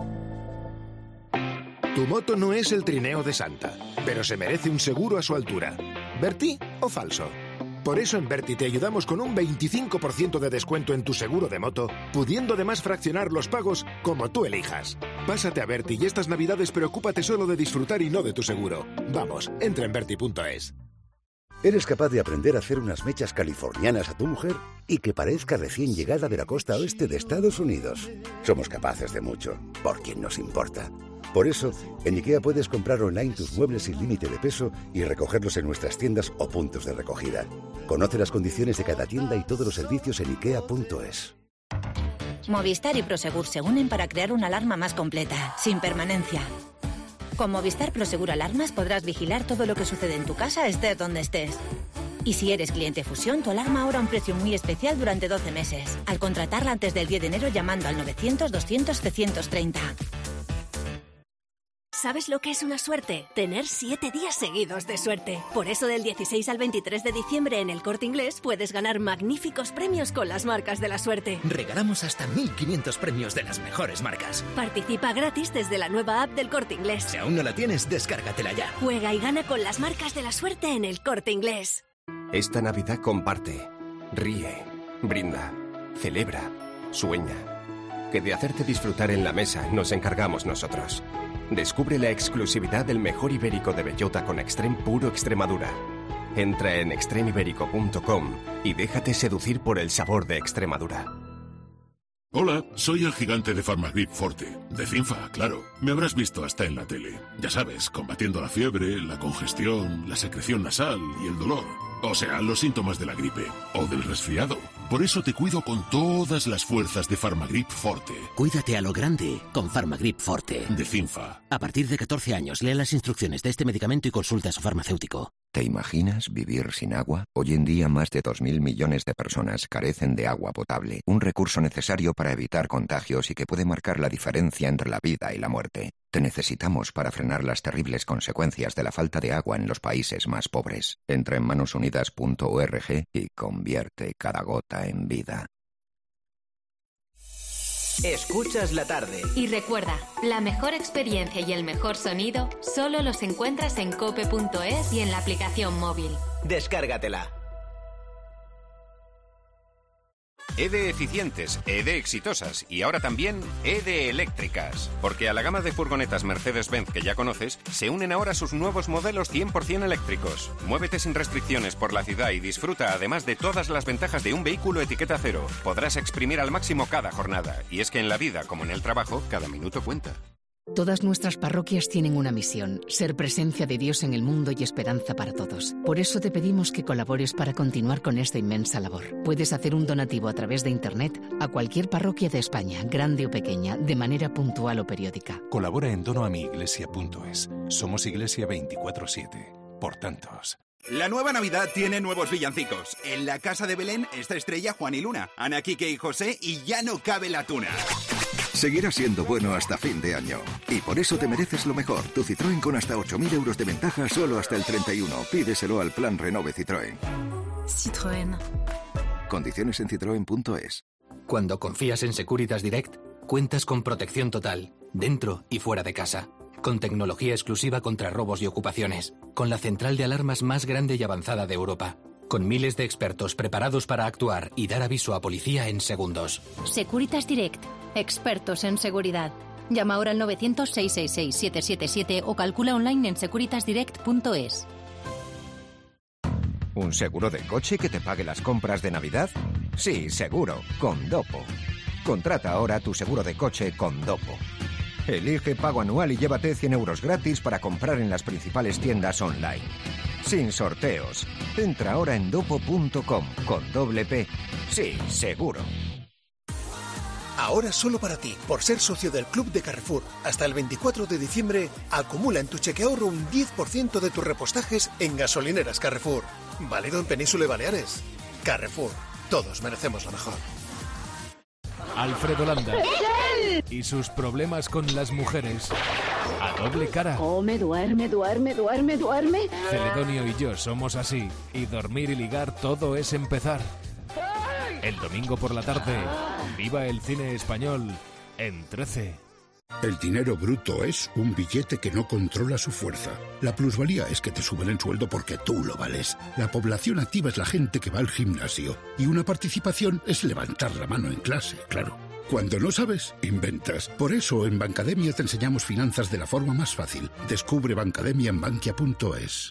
Tu moto no es el trineo de Santa, pero se merece un seguro a su altura. ¿Berti o falso? Por eso en Berti te ayudamos con un 25% de descuento en tu seguro de moto, pudiendo además fraccionar los pagos como tú elijas. Pásate a Berti y estas navidades preocúpate solo de disfrutar y no de tu seguro. Vamos, entra en Berti.es. ¿Eres capaz de aprender a hacer unas mechas californianas a tu mujer y que parezca recién llegada de la costa oeste de Estados Unidos? Somos capaces de mucho, por quien nos importa. Por eso, en IKEA puedes comprar online tus muebles sin límite de peso y recogerlos en nuestras tiendas o puntos de recogida. Conoce las condiciones de cada tienda y todos los servicios en IKEA.es. Movistar y Prosegur se unen para crear una alarma más completa, sin permanencia. Con Movistar Prosegur Alarmas podrás vigilar todo lo que sucede en tu casa, estés donde estés. Y si eres cliente Fusión, tu alarma ahora a un precio muy especial durante 12 meses. Al contratarla antes del 10 de enero llamando al 900-200-730. ¿Sabes lo que es una suerte? Tener 7 días seguidos de suerte. Por eso del 16 al 23 de diciembre en El Corte Inglés puedes ganar magníficos premios con las marcas de la suerte. Regalamos hasta 1.500 premios de las mejores marcas. Participa gratis desde la nueva app del Corte Inglés. Si aún no la tienes, descárgatela ya. Juega y gana con las marcas de la suerte en El Corte Inglés. Esta Navidad comparte, ríe, brinda, celebra, sueña. Que de hacerte disfrutar en la mesa nos encargamos nosotros. Descubre la exclusividad del mejor ibérico de bellota con Extrem puro Extremadura. Entra en extremiberico.com y déjate seducir por el sabor de Extremadura. Hola, soy el gigante de Farmagrip Forte, de Cinfa, claro. Me habrás visto hasta en la tele. Ya sabes, combatiendo la fiebre, la congestión, la secreción nasal y el dolor. O sea, los síntomas de la gripe o del resfriado. Por eso te cuido con todas las fuerzas de Farmagrip Forte. Cuídate a lo grande con Farmagrip Forte. De Cinfa. A partir de 14 años, lea las instrucciones de este medicamento y consulta a su farmacéutico. ¿Te imaginas vivir sin agua? Hoy en día más de 2.000 millones de personas carecen de agua potable, un recurso necesario para evitar contagios y que puede marcar la diferencia entre la vida y la muerte. Te necesitamos para frenar las terribles consecuencias de la falta de agua en los países más pobres. Entra en manosunidas.org y convierte cada gota en vida. Escuchas la tarde. Y recuerda, la mejor experiencia y el mejor sonido solo los encuentras en cope.es y en la aplicación móvil. Descárgatela. E de eficientes, E de exitosas y ahora también E de eléctricas. Porque a la gama de furgonetas Mercedes-Benz que ya conoces, se unen ahora sus nuevos modelos 100% eléctricos. Muévete sin restricciones por la ciudad y disfruta además de todas las ventajas de un vehículo etiqueta cero. Podrás exprimir al máximo cada jornada. Y es que en la vida, como en el trabajo, cada minuto cuenta. Todas nuestras parroquias tienen una misión, ser presencia de Dios en el mundo y esperanza para todos. Por eso te pedimos que colabores para continuar con esta inmensa labor. Puedes hacer un donativo a través de Internet a cualquier parroquia de España, grande o pequeña, de manera puntual o periódica. Colabora en donoamiglesia.es. Somos Iglesia 24/7. Por tantos. La nueva Navidad tiene nuevos villancicos. En la casa de Belén está Estrella, Juan y Luna, Ana, Quique y José y ya no cabe la tuna. Seguirá siendo bueno hasta fin de año. Y por eso te mereces lo mejor. Tu Citroën con hasta 8.000 euros de ventaja solo hasta el 31. Pídeselo al plan Renove Citroën. Citroën. Condiciones en citroen.es. Cuando confías en Securitas Direct, cuentas con protección total, dentro y fuera de casa. Con tecnología exclusiva contra robos y ocupaciones. Con la central de alarmas más grande y avanzada de Europa. Con miles de expertos preparados para actuar y dar aviso a policía en segundos. Securitas Direct. Expertos en seguridad. Llama ahora al 900-666-777 o calcula online en securitasdirect.es. ¿Un seguro de coche que te pague las compras de Navidad? Sí, seguro, con Dopo. Contrata ahora tu seguro de coche con Dopo. Elige pago anual y llévate 100 euros gratis para comprar en las principales tiendas online. Sin sorteos. Entra ahora en dopo.com con doble P. Sí, seguro. Ahora solo para ti, por ser socio del Club de Carrefour. Hasta el 24 de diciembre, acumula en tu cheque ahorro un 10% de tus repostajes en gasolineras Carrefour. Válido en Península y Baleares. Carrefour. Todos merecemos lo mejor. Alfredo Landa y sus problemas con las mujeres. A doble cara. Come, duerme. Celedonio y yo somos así. Y dormir y ligar todo es empezar. El domingo por la tarde, viva el cine español en 13. El dinero bruto es un billete que no controla su fuerza. La plusvalía es que te suben el sueldo porque tú lo vales. La población activa es la gente que va al gimnasio. Y una participación es levantar la mano en clase, claro. Cuando no sabes, inventas. Por eso en Bancademia te enseñamos finanzas de la forma más fácil. Descubre Bancademia en bankia.es.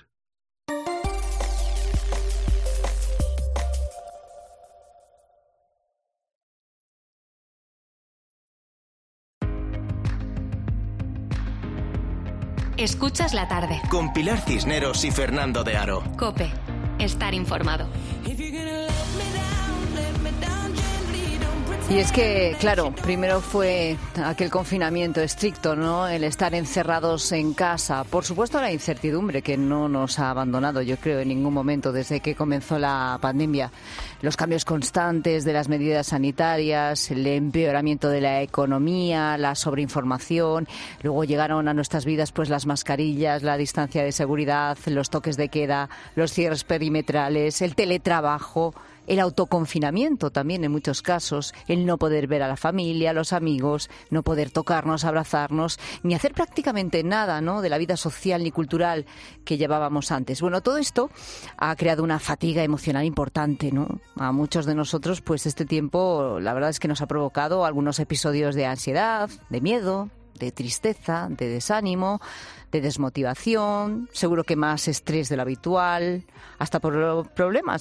Escuchas la tarde. Con Pilar Cisneros y Fernando de Aro. COPE. Estar informado. Y es que, claro, primero fue aquel confinamiento estricto, ¿no? El estar encerrados en casa. Por supuesto, la incertidumbre que no nos ha abandonado, yo creo, en ningún momento desde que comenzó la pandemia. Los cambios constantes de las medidas sanitarias, el empeoramiento de la economía, la sobreinformación. Luego llegaron a nuestras vidas pues las mascarillas, la distancia de seguridad, los toques de queda, los cierres perimetrales, el teletrabajo, el autoconfinamiento también en muchos casos, el no poder ver a la familia, a los amigos, no poder tocarnos, abrazarnos, ni hacer prácticamente nada, ¿no?, de la vida social ni cultural que llevábamos antes. Bueno, todo esto ha creado una fatiga emocional importante, ¿no? A muchos de nosotros, pues este tiempo, la verdad es que nos ha provocado algunos episodios de ansiedad, de miedo, de tristeza, de desánimo, de desmotivación, seguro que más estrés de lo habitual, hasta por problemas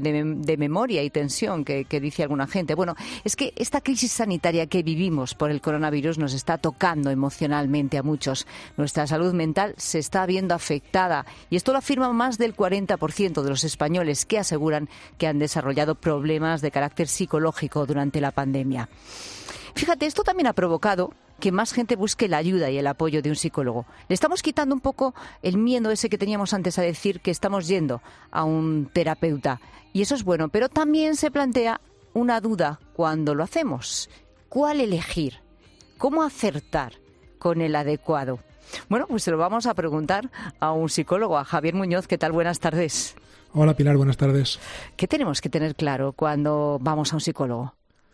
de memoria y tensión que dice alguna gente. Bueno, es que esta crisis sanitaria que vivimos por el coronavirus nos está tocando emocionalmente a muchos. Nuestra salud mental se está viendo afectada y esto lo afirma más del 40% de los españoles que aseguran que han desarrollado problemas de carácter psicológico durante la pandemia. Fíjate, esto también ha provocado que más gente busque la ayuda y el apoyo de un psicólogo. Le estamos quitando un poco el miedo ese que teníamos antes a decir que estamos yendo a un terapeuta. Y eso es bueno, pero también se plantea una duda cuando lo hacemos. ¿Cuál elegir? ¿Cómo acertar con el adecuado? Bueno, pues se lo vamos a preguntar a un psicólogo, a Javier Muñoz. ¿Qué tal? Buenas tardes. Hola, Pilar. Buenas tardes. ¿Qué tenemos que tener claro cuando vamos a un psicólogo?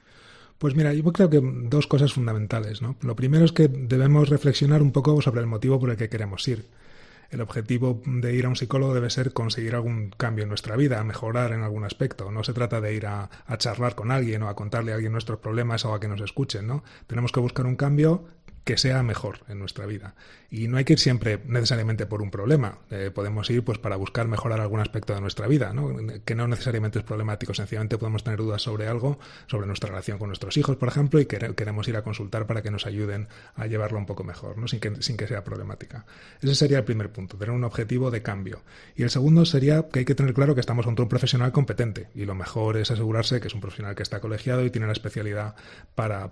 Pues mira, yo creo que dos cosas fundamentales, ¿no? Lo primero es que debemos reflexionar un poco sobre el motivo por el que queremos ir. El objetivo de ir a un psicólogo debe ser conseguir algún cambio en nuestra vida, mejorar en algún aspecto. No se trata de ir a charlar con alguien o a contarle a alguien nuestros problemas o a que nos escuchen, ¿no? Tenemos que buscar un cambio que sea mejor en nuestra vida. Y no hay que ir siempre necesariamente por un problema. Podemos ir pues para buscar mejorar algún aspecto de nuestra vida, ¿no? Que no necesariamente es problemático. Sencillamente podemos tener dudas sobre algo, sobre nuestra relación con nuestros hijos, por ejemplo, y queremos ir a consultar para que nos ayuden a llevarlo un poco mejor, ¿no? Sin que sea problemática. Ese sería el primer punto, tener un objetivo de cambio. Y el segundo sería que hay que tener claro que estamos ante un profesional competente. Y lo mejor es asegurarse que es un profesional que está colegiado y tiene la especialidad para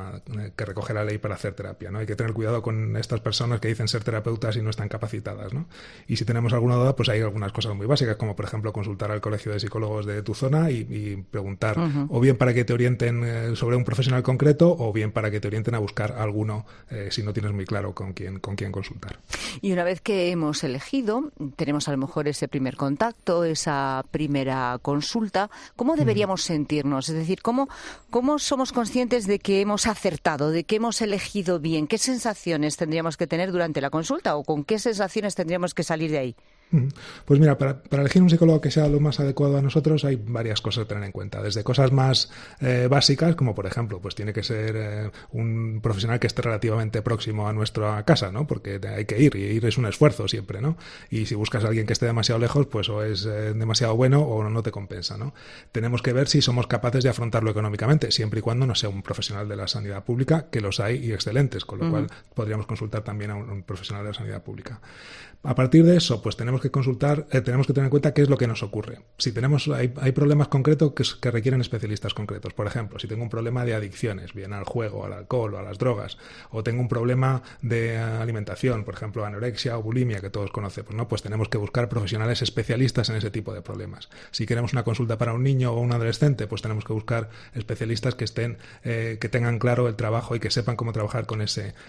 que recoge la ley para hacer terapia, ¿no? Hay que tener cuidado con estas personas que dicen ser terapeutas y no están capacitadas, ¿no? Y si tenemos alguna duda, pues hay algunas cosas muy básicas, como por ejemplo consultar al colegio de psicólogos de tu zona y preguntar o bien para que te orienten sobre un profesional concreto o bien para que te orienten a buscar alguno si no tienes muy claro con quién consultar. Y una vez que hemos elegido, tenemos a lo mejor ese primer contacto, esa primera consulta, ¿cómo deberíamos sentirnos? Es decir, ¿cómo somos conscientes de que hemos acertado, de que hemos elegido bien? ¿Qué sensaciones tendríamos que tener durante la consulta o con qué sensaciones tendríamos que salir de ahí? Pues mira, para elegir un psicólogo que sea lo más adecuado a nosotros hay varias cosas a tener en cuenta. Desde cosas más básicas, como por ejemplo, pues tiene que ser un profesional que esté relativamente próximo a nuestra casa, ¿no? Porque hay que ir, y ir es un esfuerzo siempre, ¿no? Y si buscas a alguien que esté demasiado lejos, pues o es demasiado bueno o no te compensa, ¿no? Tenemos que ver si somos capaces de afrontarlo económicamente, siempre y cuando no sea un profesional de la sanidad pública, que los hay y excelentes, con lo cual podríamos consultar también a un profesional de la sanidad pública. A partir de eso, pues tenemos que consultar, tenemos que tener en cuenta qué es lo que nos ocurre. Si hay problemas concretos que requieren especialistas concretos. Por ejemplo, si tengo un problema de adicciones, bien al juego, al alcohol o a las drogas, o tengo un problema de alimentación, por ejemplo, anorexia o bulimia, que todos conocemos, ¿no? Pues tenemos que buscar profesionales especialistas en ese tipo de problemas. Si queremos una consulta para un niño o un adolescente, pues tenemos que buscar especialistas que tengan claro el trabajo y que sepan cómo trabajar con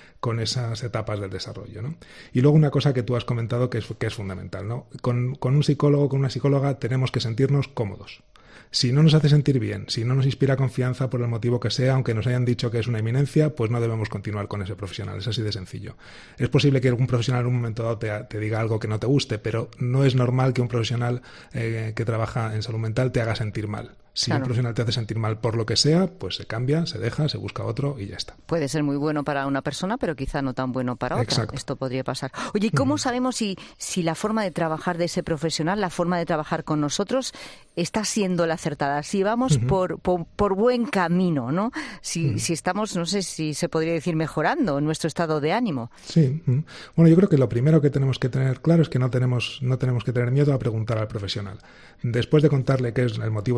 esas etapas del desarrollo, ¿no? Y luego una cosa que tú has comentado que es fundamental, ¿no? Con un psicólogo, con una psicóloga, tenemos que sentirnos cómodos. Si no nos hace sentir bien, si no nos inspira confianza por el motivo que sea, aunque nos hayan dicho que es una eminencia, pues no debemos continuar con ese profesional. Es así de sencillo. Es posible que algún profesional en un momento dado te diga algo que no te guste, pero no es normal que un profesional que trabaja en salud mental te haga sentir mal. Si un profesional te hace sentir mal por lo que sea, pues se cambia, se deja, se busca otro y ya está. Puede ser muy bueno para una persona, pero quizá no tan bueno para otra. Exacto. Esto podría pasar. Oye, ¿y cómo sabemos si la forma de trabajar de ese profesional, la forma de trabajar con nosotros, está siendo la acertada? Si vamos por buen camino, ¿no? Si estamos, no sé si se podría decir, mejorando nuestro estado de ánimo. Sí. Bueno, yo creo que lo primero que tenemos que tener claro es que no tenemos que tener miedo a preguntar al profesional. Después de contarle qué es el motivo de nuestra consulta,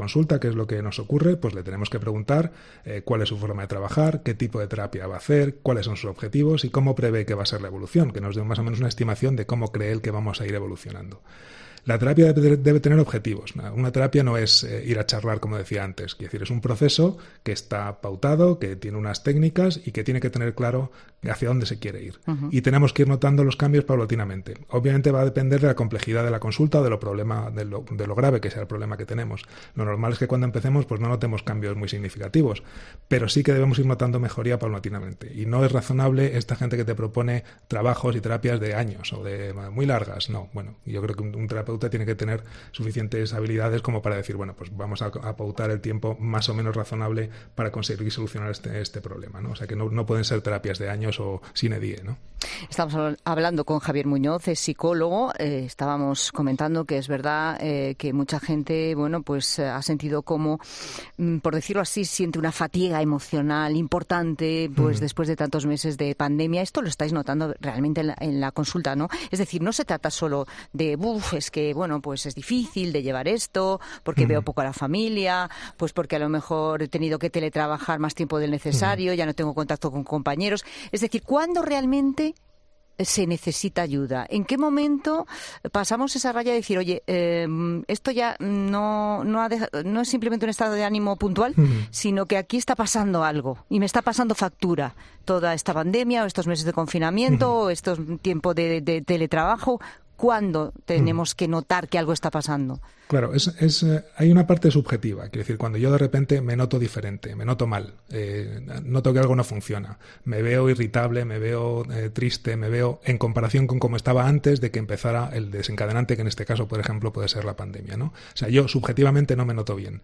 consulta qué es lo que nos ocurre, pues le tenemos que preguntar cuál es su forma de trabajar, qué tipo de terapia va a hacer, cuáles son sus objetivos y cómo prevé que va a ser la evolución, que nos dé más o menos una estimación de cómo cree él que vamos a ir evolucionando. La terapia debe tener objetivos. Una terapia no es ir a charlar, como decía antes. Quiere decir, es un proceso que está pautado, que tiene unas técnicas y que tiene que tener claro hacia dónde se quiere ir. Uh-huh. Y tenemos que ir notando los cambios paulatinamente. Obviamente va a depender de la complejidad de la consulta o de lo grave que sea el problema que tenemos. Lo normal es que cuando empecemos pues no notemos cambios muy significativos, pero sí que debemos ir notando mejoría paulatinamente. Y no es razonable esta gente que te propone trabajos y terapias de años o de muy largas. No, bueno, yo creo que un terapeuta tiene que tener suficientes habilidades como para decir, bueno, pues vamos a pautar el tiempo más o menos razonable para conseguir solucionar este problema, ¿no? O sea, que no pueden ser terapias de años o sine die, ¿no? Estamos hablando con Javier Muñoz, es psicólogo. Estábamos comentando que es verdad que mucha gente, bueno, pues ha sentido como, por decirlo así, siente una fatiga emocional importante, pues después de tantos meses de pandemia. Esto lo estáis notando realmente en la consulta, ¿no? Es decir, no se trata solo de, es que, bueno, pues es difícil de llevar esto, porque veo poco a la familia, pues porque a lo mejor he tenido que teletrabajar más tiempo del necesario, ya no tengo contacto con compañeros. Es decir, ¿cuándo realmente se necesita ayuda? ¿En qué momento pasamos esa raya de decir, oye, esto ya no es simplemente un estado de ánimo puntual, sino que aquí está pasando algo y me está pasando factura toda esta pandemia o estos meses de confinamiento o estos tiempos de teletrabajo? ¿Cuándo tenemos que notar que algo está pasando? Claro, hay una parte subjetiva. Quiero decir, cuando yo de repente me noto diferente, me noto mal, noto que algo no funciona, me veo irritable, me veo triste, me veo en comparación con cómo estaba antes de que empezara el desencadenante, que en este caso, por ejemplo, puede ser la pandemia, ¿no? O sea, yo subjetivamente no me noto bien.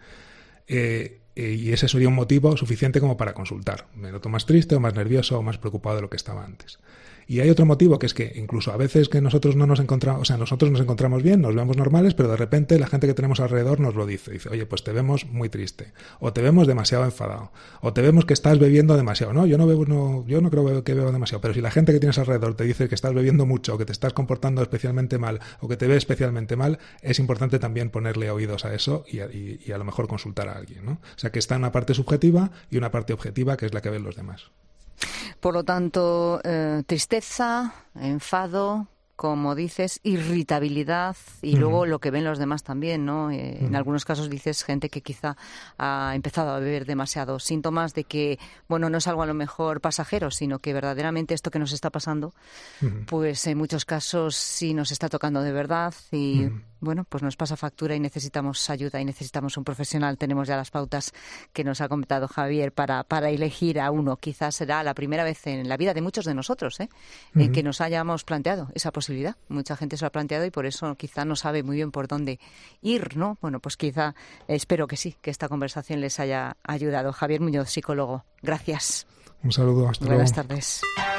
Y ese sería un motivo suficiente como para consultar. Me noto más triste o más nervioso o más preocupado de lo que estaba antes. Y hay otro motivo, que es que incluso a veces que nosotros no nos encontramos, o sea, nosotros nos encontramos bien, nos vemos normales, pero de repente la gente que tenemos alrededor nos lo dice. Dice, oye, pues te vemos muy triste, o te vemos demasiado enfadado, o te vemos que estás bebiendo demasiado. No, yo no creo que bebo demasiado, pero si la gente que tienes alrededor te dice que estás bebiendo mucho, o que te estás comportando especialmente mal, o que te ve especialmente mal, es importante también ponerle oídos a eso y a lo mejor consultar a alguien, ¿no? O sea, que está una parte subjetiva y una parte objetiva, que es la que ven los demás. Por lo tanto, tristeza, enfado, como dices, irritabilidad y luego lo que ven los demás también, ¿no? En algunos casos dices gente que quizá ha empezado a beber demasiado. Síntomas de que, bueno, no es algo a lo mejor pasajero, sino que verdaderamente esto que nos está pasando, pues en muchos casos sí nos está tocando de verdad y... Bueno, pues nos pasa factura y necesitamos ayuda y necesitamos un profesional. Tenemos ya las pautas que nos ha comentado Javier para elegir a uno. Quizás será la primera vez en la vida de muchos de nosotros en que nos hayamos planteado esa posibilidad. Mucha gente se lo ha planteado y por eso quizá no sabe muy bien por dónde ir, ¿no? Bueno, pues quizá, espero que sí, que esta conversación les haya ayudado. Javier Muñoz, psicólogo. Gracias. Un saludo. Hasta luego. Buenas tardes.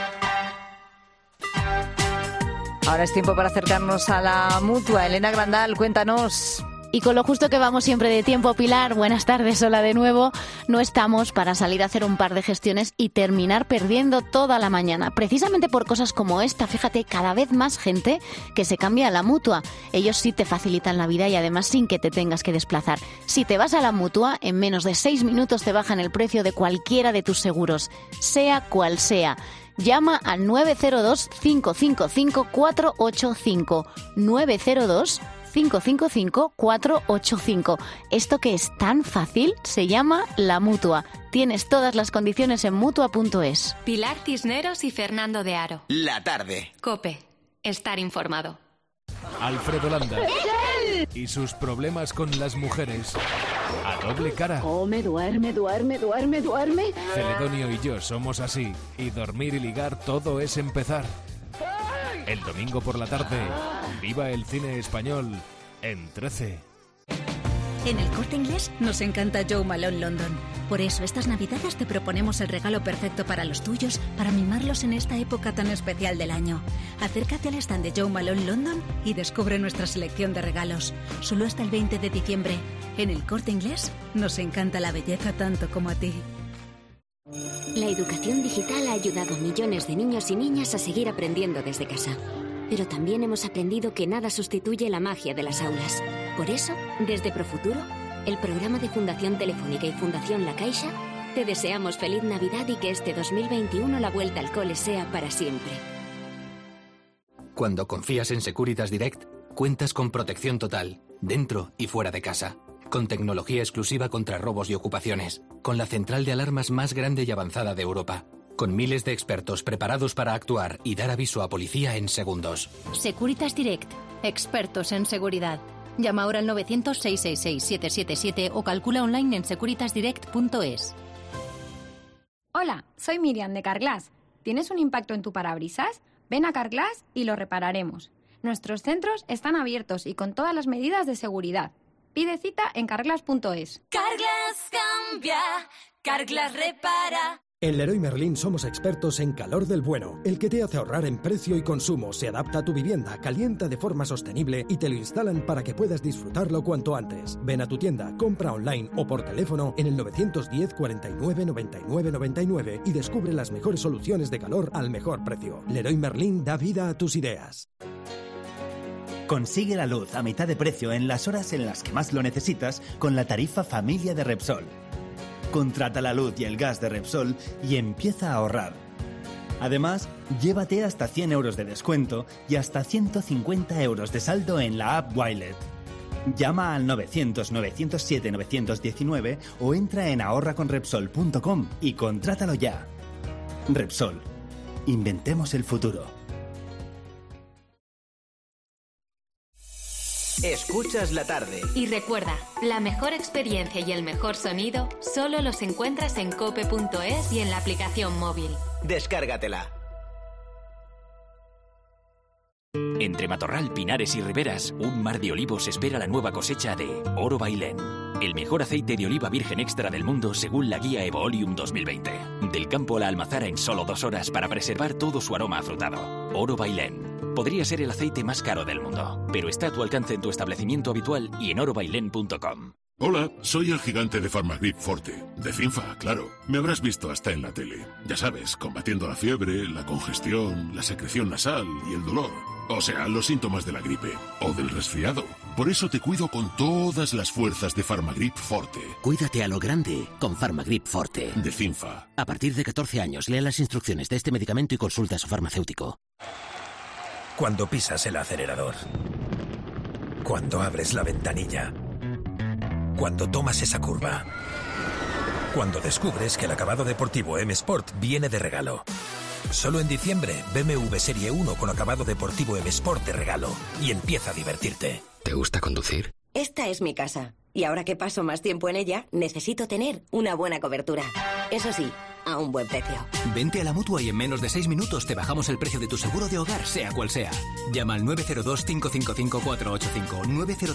Ahora es tiempo para acercarnos a la Mutua. Elena Grandal, cuéntanos. Y con lo justo que vamos siempre de tiempo, Pilar, buenas tardes, hola de nuevo. No estamos para salir a hacer un par de gestiones y terminar perdiendo toda la mañana. Precisamente por cosas como esta, fíjate, cada vez más gente que se cambia a la Mutua. Ellos sí te facilitan la vida y además sin que te tengas que desplazar. Si te vas a la Mutua, en menos de 6 minutos te bajan el precio de cualquiera de tus seguros, sea cual sea. Llama al 902-555-485. 902-555-485. Esto que es tan fácil se llama La Mutua. Tienes todas las condiciones en Mutua.es. Pilar Cisneros y Fernando de Aro. La tarde. COPE. Estar informado. Alfredo Landa y sus problemas con las mujeres. A doble cara. Oh, me duerme. Celedonio y yo somos así. Y dormir y ligar todo es empezar. El domingo por la tarde, viva el cine español en 13. En El Corte Inglés nos encanta Joe Malone London. Por eso estas Navidades te proponemos el regalo perfecto para los tuyos, para mimarlos en esta época tan especial del año. Acércate al stand de Joe Malone London y descubre nuestra selección de regalos. Solo hasta el 20 de diciembre. En El Corte Inglés nos encanta la belleza tanto como a ti. La educación digital ha ayudado a millones de niños y niñas a seguir aprendiendo desde casa. Pero también hemos aprendido que nada sustituye la magia de las aulas. Por eso, desde Profuturo, el programa de Fundación Telefónica y Fundación La Caixa, te deseamos feliz Navidad y que este 2021 la vuelta al cole sea para siempre. Cuando confías en Securitas Direct, cuentas con protección total, dentro y fuera de casa. Con tecnología exclusiva contra robos y ocupaciones. Con la central de alarmas más grande y avanzada de Europa. Con miles de expertos preparados para actuar y dar aviso a policía en segundos. Securitas Direct. Expertos en seguridad. Llama ahora al 900-666-777 o calcula online en securitasdirect.es. Hola, soy Miriam de Carglass. ¿Tienes un impacto en tu parabrisas? Ven a Carglass y lo repararemos. Nuestros centros están abiertos y con todas las medidas de seguridad. Pide cita en carglass.es. Carglass cambia, Carglass repara. En Leroy Merlin somos expertos en calor del bueno, el que te hace ahorrar en precio y consumo, se adapta a tu vivienda, calienta de forma sostenible y te lo instalan para que puedas disfrutarlo cuanto antes. Ven a tu tienda, compra online o por teléfono en el 910 49 99 99 y descubre las mejores soluciones de calor al mejor precio. Leroy Merlin da vida a tus ideas. Consigue la luz a mitad de precio en las horas en las que más lo necesitas con la tarifa Familia de Repsol. Contrata la luz y el gas de Repsol y empieza a ahorrar. Además, llévate hasta 100 euros de descuento y hasta 150 euros de saldo en la app Wilet. Llama al 900-907-919 o entra en ahorraconrepsol.com y contrátalo ya. Repsol. Inventemos el futuro. Escuchas la tarde. Y recuerda, la mejor experiencia y el mejor sonido solo los encuentras en cope.es y en la aplicación móvil. Descárgatela. Entre Matorral, Pinares y Riberas, un mar de olivos espera la nueva cosecha de Oro Bailén. El mejor aceite de oliva virgen extra del mundo según la guía Evoolium 2020. Del campo a la almazara en solo 2 horas para preservar todo su aroma afrutado. Oro Bailén. Podría ser el aceite más caro del mundo, pero está a tu alcance en tu establecimiento habitual y en orobailén.com. Hola, soy el gigante de Farmagrip Forte, de Finfa, claro. Me habrás visto hasta en la tele. Ya sabes, combatiendo la fiebre, la congestión, la secreción nasal y el dolor. O sea, los síntomas de la gripe o del resfriado. Por eso te cuido con todas las fuerzas de Farmagrip Forte. Cuídate a lo grande con Farmagrip Forte. De Finfa. A partir de 14 años, lea las instrucciones de este medicamento y consulta a su farmacéutico. Cuando pisas el acelerador. Cuando abres la ventanilla. Cuando tomas esa curva. Cuando descubres que el acabado deportivo M Sport viene de regalo. Solo en diciembre, BMW Serie 1 con acabado deportivo M Sport de regalo. Y empieza a divertirte. ¿Te gusta conducir? Esta es mi casa. Y ahora que paso más tiempo en ella, necesito tener una buena cobertura. Eso sí, a un buen precio. Vente a la Mutua y en menos de 6 minutos te bajamos el precio de tu seguro de hogar, sea cual sea. Llama al 902-555-485.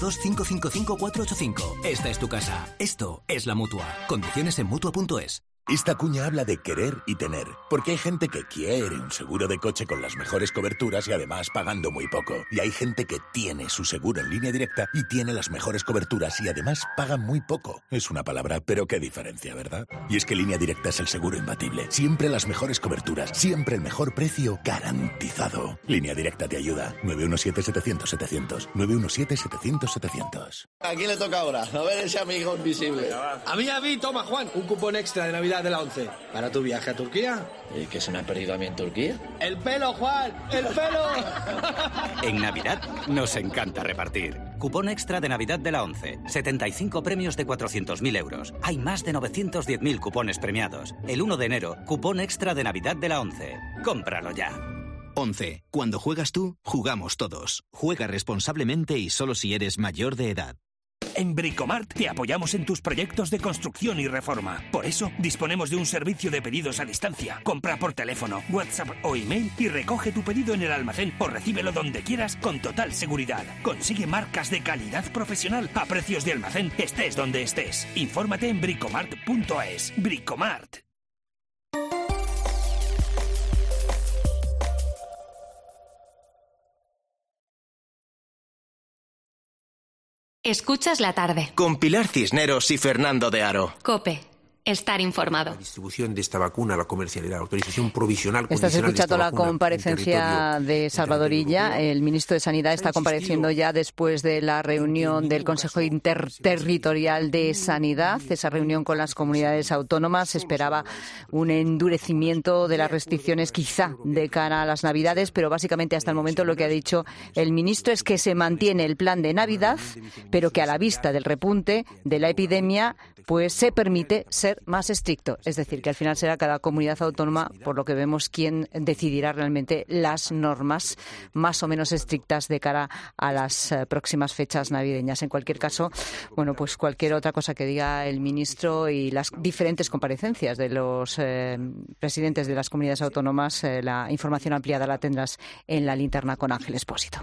902-555-485. Esta es tu casa. Esto es la Mutua. Condiciones en Mutua.es. Esta cuña habla de querer y tener, porque hay gente que quiere un seguro de coche con las mejores coberturas y además pagando muy poco. Y hay gente que tiene su seguro en Línea Directa y tiene las mejores coberturas y además paga muy poco. Es una palabra, pero qué diferencia, ¿verdad? Y es que Línea Directa es el seguro imbatible. Siempre las mejores coberturas, siempre el mejor precio garantizado. Línea Directa te ayuda. 917-700-700. 917-700-700. ¿A quién le toca ahora? A ver ese amigo invisible. A mí, toma, Juan. Un cupón extra de Navidad de la 11. ¿Para tu viaje a Turquía? ¿Y qué se me ha perdido a mí en Turquía? ¡El pelo, Juan! ¡El pelo! En Navidad nos encanta repartir. Cupón extra de Navidad de la 11. 75 premios de 400.000 euros. Hay más de 910.000 cupones premiados. El 1 de enero, cupón extra de Navidad de la 11. Cómpralo ya. 11. Cuando juegas tú, jugamos todos. Juega responsablemente y solo si eres mayor de edad. En Bricomart te apoyamos en tus proyectos de construcción y reforma. Por eso, disponemos de un servicio de pedidos a distancia. Compra por teléfono, WhatsApp o email y recoge tu pedido en el almacén o recíbelo donde quieras con total seguridad. Consigue marcas de calidad profesional a precios de almacén, estés donde estés. Infórmate en bricomart.es. Bricomart. Escuchas la tarde. Con Pilar Cisneros y Fernando de Aro. COPE. estar informado. La distribución de esta vacuna, la comercialidad, la autorización provisional. Estás escuchando la comparecencia de Salvador Illa. El ministro de Sanidad está compareciendo ya después de la reunión del Consejo Interterritorial de Sanidad. Esa reunión con las comunidades autónomas. Se esperaba un endurecimiento de las restricciones quizá de cara a las Navidades, pero básicamente hasta el momento lo que ha dicho el ministro es que se mantiene el plan de Navidad, pero que a la vista del repunte de la epidemia pues se permite ser más estricto. Es decir, que al final será cada comunidad autónoma, por lo que vemos, quien decidirá realmente las normas más o menos estrictas de cara a las próximas fechas navideñas. En cualquier caso, bueno, pues cualquier otra cosa que diga el ministro y las diferentes comparecencias de los presidentes de las comunidades autónomas, la información ampliada la tendrás en la linterna con Ángel Expósito.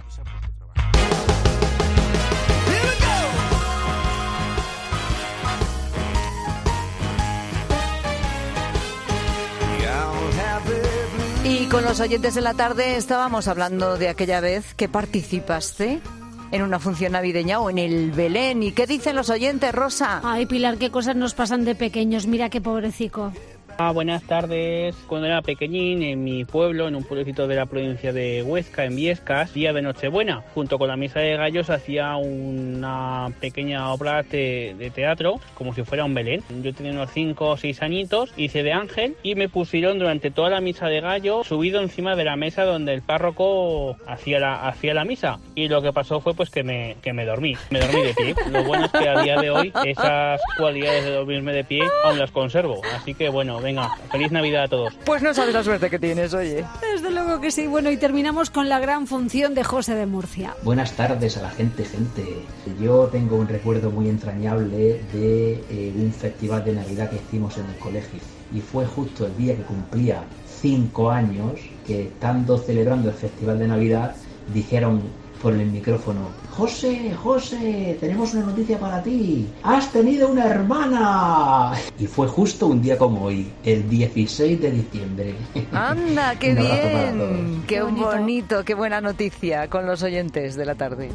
Y con los oyentes de la tarde estábamos hablando de aquella vez que participaste en una función navideña o en el Belén. ¿Y qué dicen los oyentes, Rosa? Ay, Pilar, qué cosas nos pasan de pequeños. Mira qué pobrecico. Buenas tardes. Cuando era pequeñín, en mi pueblo, en un pueblecito de la provincia de Huesca, en Viescas, día de Nochebuena, junto con la misa de gallos, hacía una pequeña obra de teatro, como si fuera un Belén. Yo tenía unos 5 o 6 añitos, hice de ángel y me pusieron durante toda la misa de gallo subido encima de la mesa donde el párroco hacía la misa. Y lo que pasó fue pues que me dormí. Me dormí de pie. Lo bueno es que a día de hoy esas cualidades de dormirme de pie aún las conservo. Así que bueno, venga, feliz Navidad a todos. Pues no sabes la suerte que tienes, oye. Desde luego que sí. Bueno, y terminamos con la gran función de José de Murcia. Buenas tardes a la gente. Yo tengo un recuerdo muy entrañable de un festival de Navidad que hicimos en el colegio. Y fue justo el día que cumplía 5 años que, estando celebrando el festival de Navidad, dijeron por el micrófono: José, tenemos una noticia para ti. ¡Has tenido una hermana! Y fue justo un día como hoy, el 16 de diciembre. ¡Anda, qué bien! ¡Qué bonito, qué buena noticia con los oyentes de la tarde!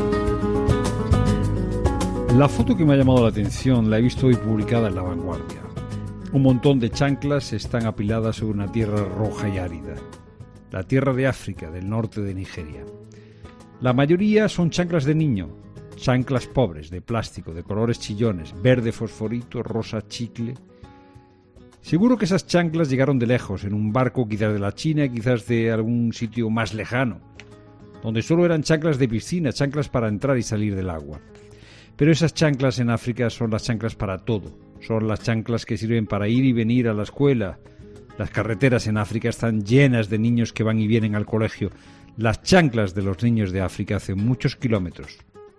La foto que me ha llamado la atención la he visto hoy publicada en La Vanguardia. Un montón de chanclas están apiladas sobre una tierra roja y árida. La tierra de África, del norte de Nigeria. La mayoría son chanclas de niño, chanclas pobres, de plástico, de colores chillones, verde fosforito, rosa chicle. Seguro que esas chanclas llegaron de lejos, en un barco quizás de la China, quizás de algún sitio más lejano, donde solo eran chanclas de piscina, chanclas para entrar y salir del agua. Pero esas chanclas en África son las chanclas para todo, son las chanclas que sirven para ir y venir a la escuela. Las carreteras en África están llenas de niños que van y vienen al colegio. Las chanclas de los niños de África hacen muchos kilómetros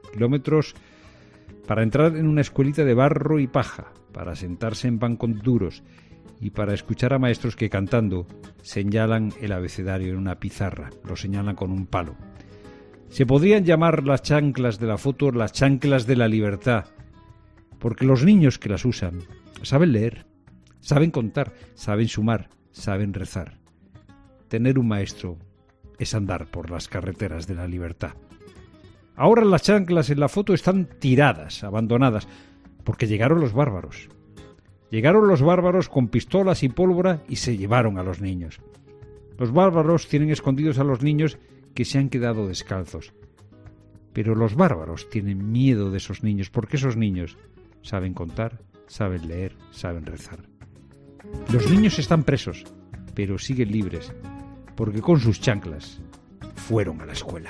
para entrar en una escuelita de barro y paja, para sentarse en bancos duros y para escuchar a maestros que cantando señalan el abecedario en una pizarra, lo señalan con un palo. Se podrían llamar las chanclas de la foto las chanclas de la libertad, porque los niños que las usan saben leer, saben contar, saben sumar, saben rezar. Tener un maestro es andar por las carreteras de la libertad. Ahora las chanclas en la foto están tiradas, abandonadas, porque llegaron los bárbaros. Llegaron los bárbaros con pistolas y pólvora y se llevaron a los niños. Los bárbaros tienen escondidos a los niños que se han quedado descalzos. Pero los bárbaros tienen miedo de esos niños, porque esos niños saben contar, saben leer, saben rezar. Los niños están presos, pero siguen libres, porque con sus chanclas fueron a la escuela.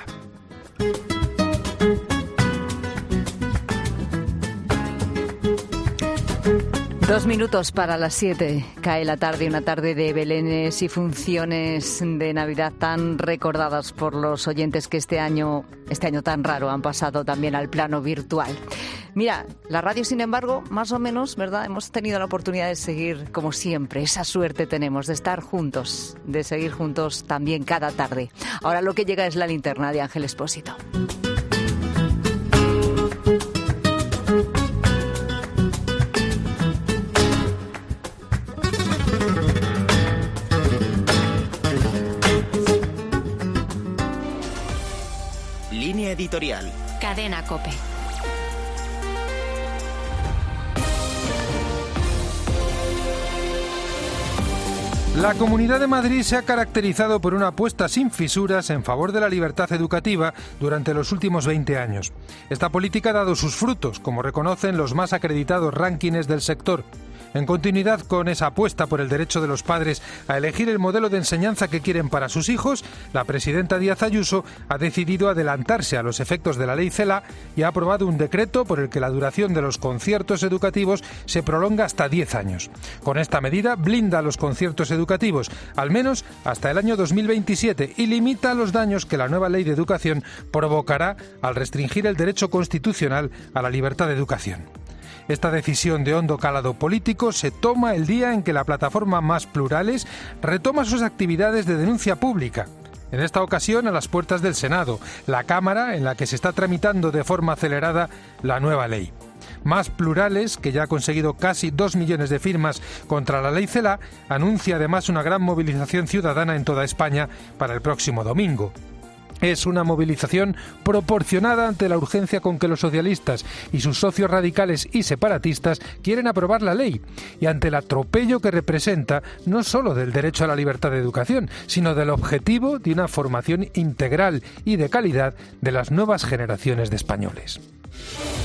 2 minutos para las 7. Cae la tarde, una tarde de belenes y funciones de Navidad tan recordadas por los oyentes que este año tan raro han pasado también al plano virtual. Mira, la radio, sin embargo, más o menos, ¿verdad? Hemos tenido la oportunidad de seguir, como siempre, esa suerte tenemos de estar juntos, de seguir juntos también cada tarde. Ahora lo que llega es la linterna de Ángel Expósito. Línea editorial. Cadena COPE. La Comunidad de Madrid se ha caracterizado por una apuesta sin fisuras en favor de la libertad educativa durante los últimos 20 años. Esta política ha dado sus frutos, como reconocen los más acreditados rankings del sector. En continuidad con esa apuesta por el derecho de los padres a elegir el modelo de enseñanza que quieren para sus hijos, la presidenta Díaz Ayuso ha decidido adelantarse a los efectos de la ley CELA y ha aprobado un decreto por el que la duración de los conciertos educativos se prolonga hasta 10 años. Con esta medida blinda los conciertos educativos, al menos hasta el año 2027, y limita los daños que la nueva ley de educación provocará al restringir el derecho constitucional a la libertad de educación. Esta decisión de hondo calado político se toma el día en que la plataforma Más Plurales retoma sus actividades de denuncia pública. En esta ocasión a las puertas del Senado, la Cámara en la que se está tramitando de forma acelerada la nueva ley. Más Plurales, que ya ha conseguido casi 2 millones de firmas contra la ley CELA, anuncia además una gran movilización ciudadana en toda España para el próximo domingo. Es una movilización proporcionada ante la urgencia con que los socialistas y sus socios radicales y separatistas quieren aprobar la ley y ante el atropello que representa no solo del derecho a la libertad de educación, sino del objetivo de una formación integral y de calidad de las nuevas generaciones de españoles.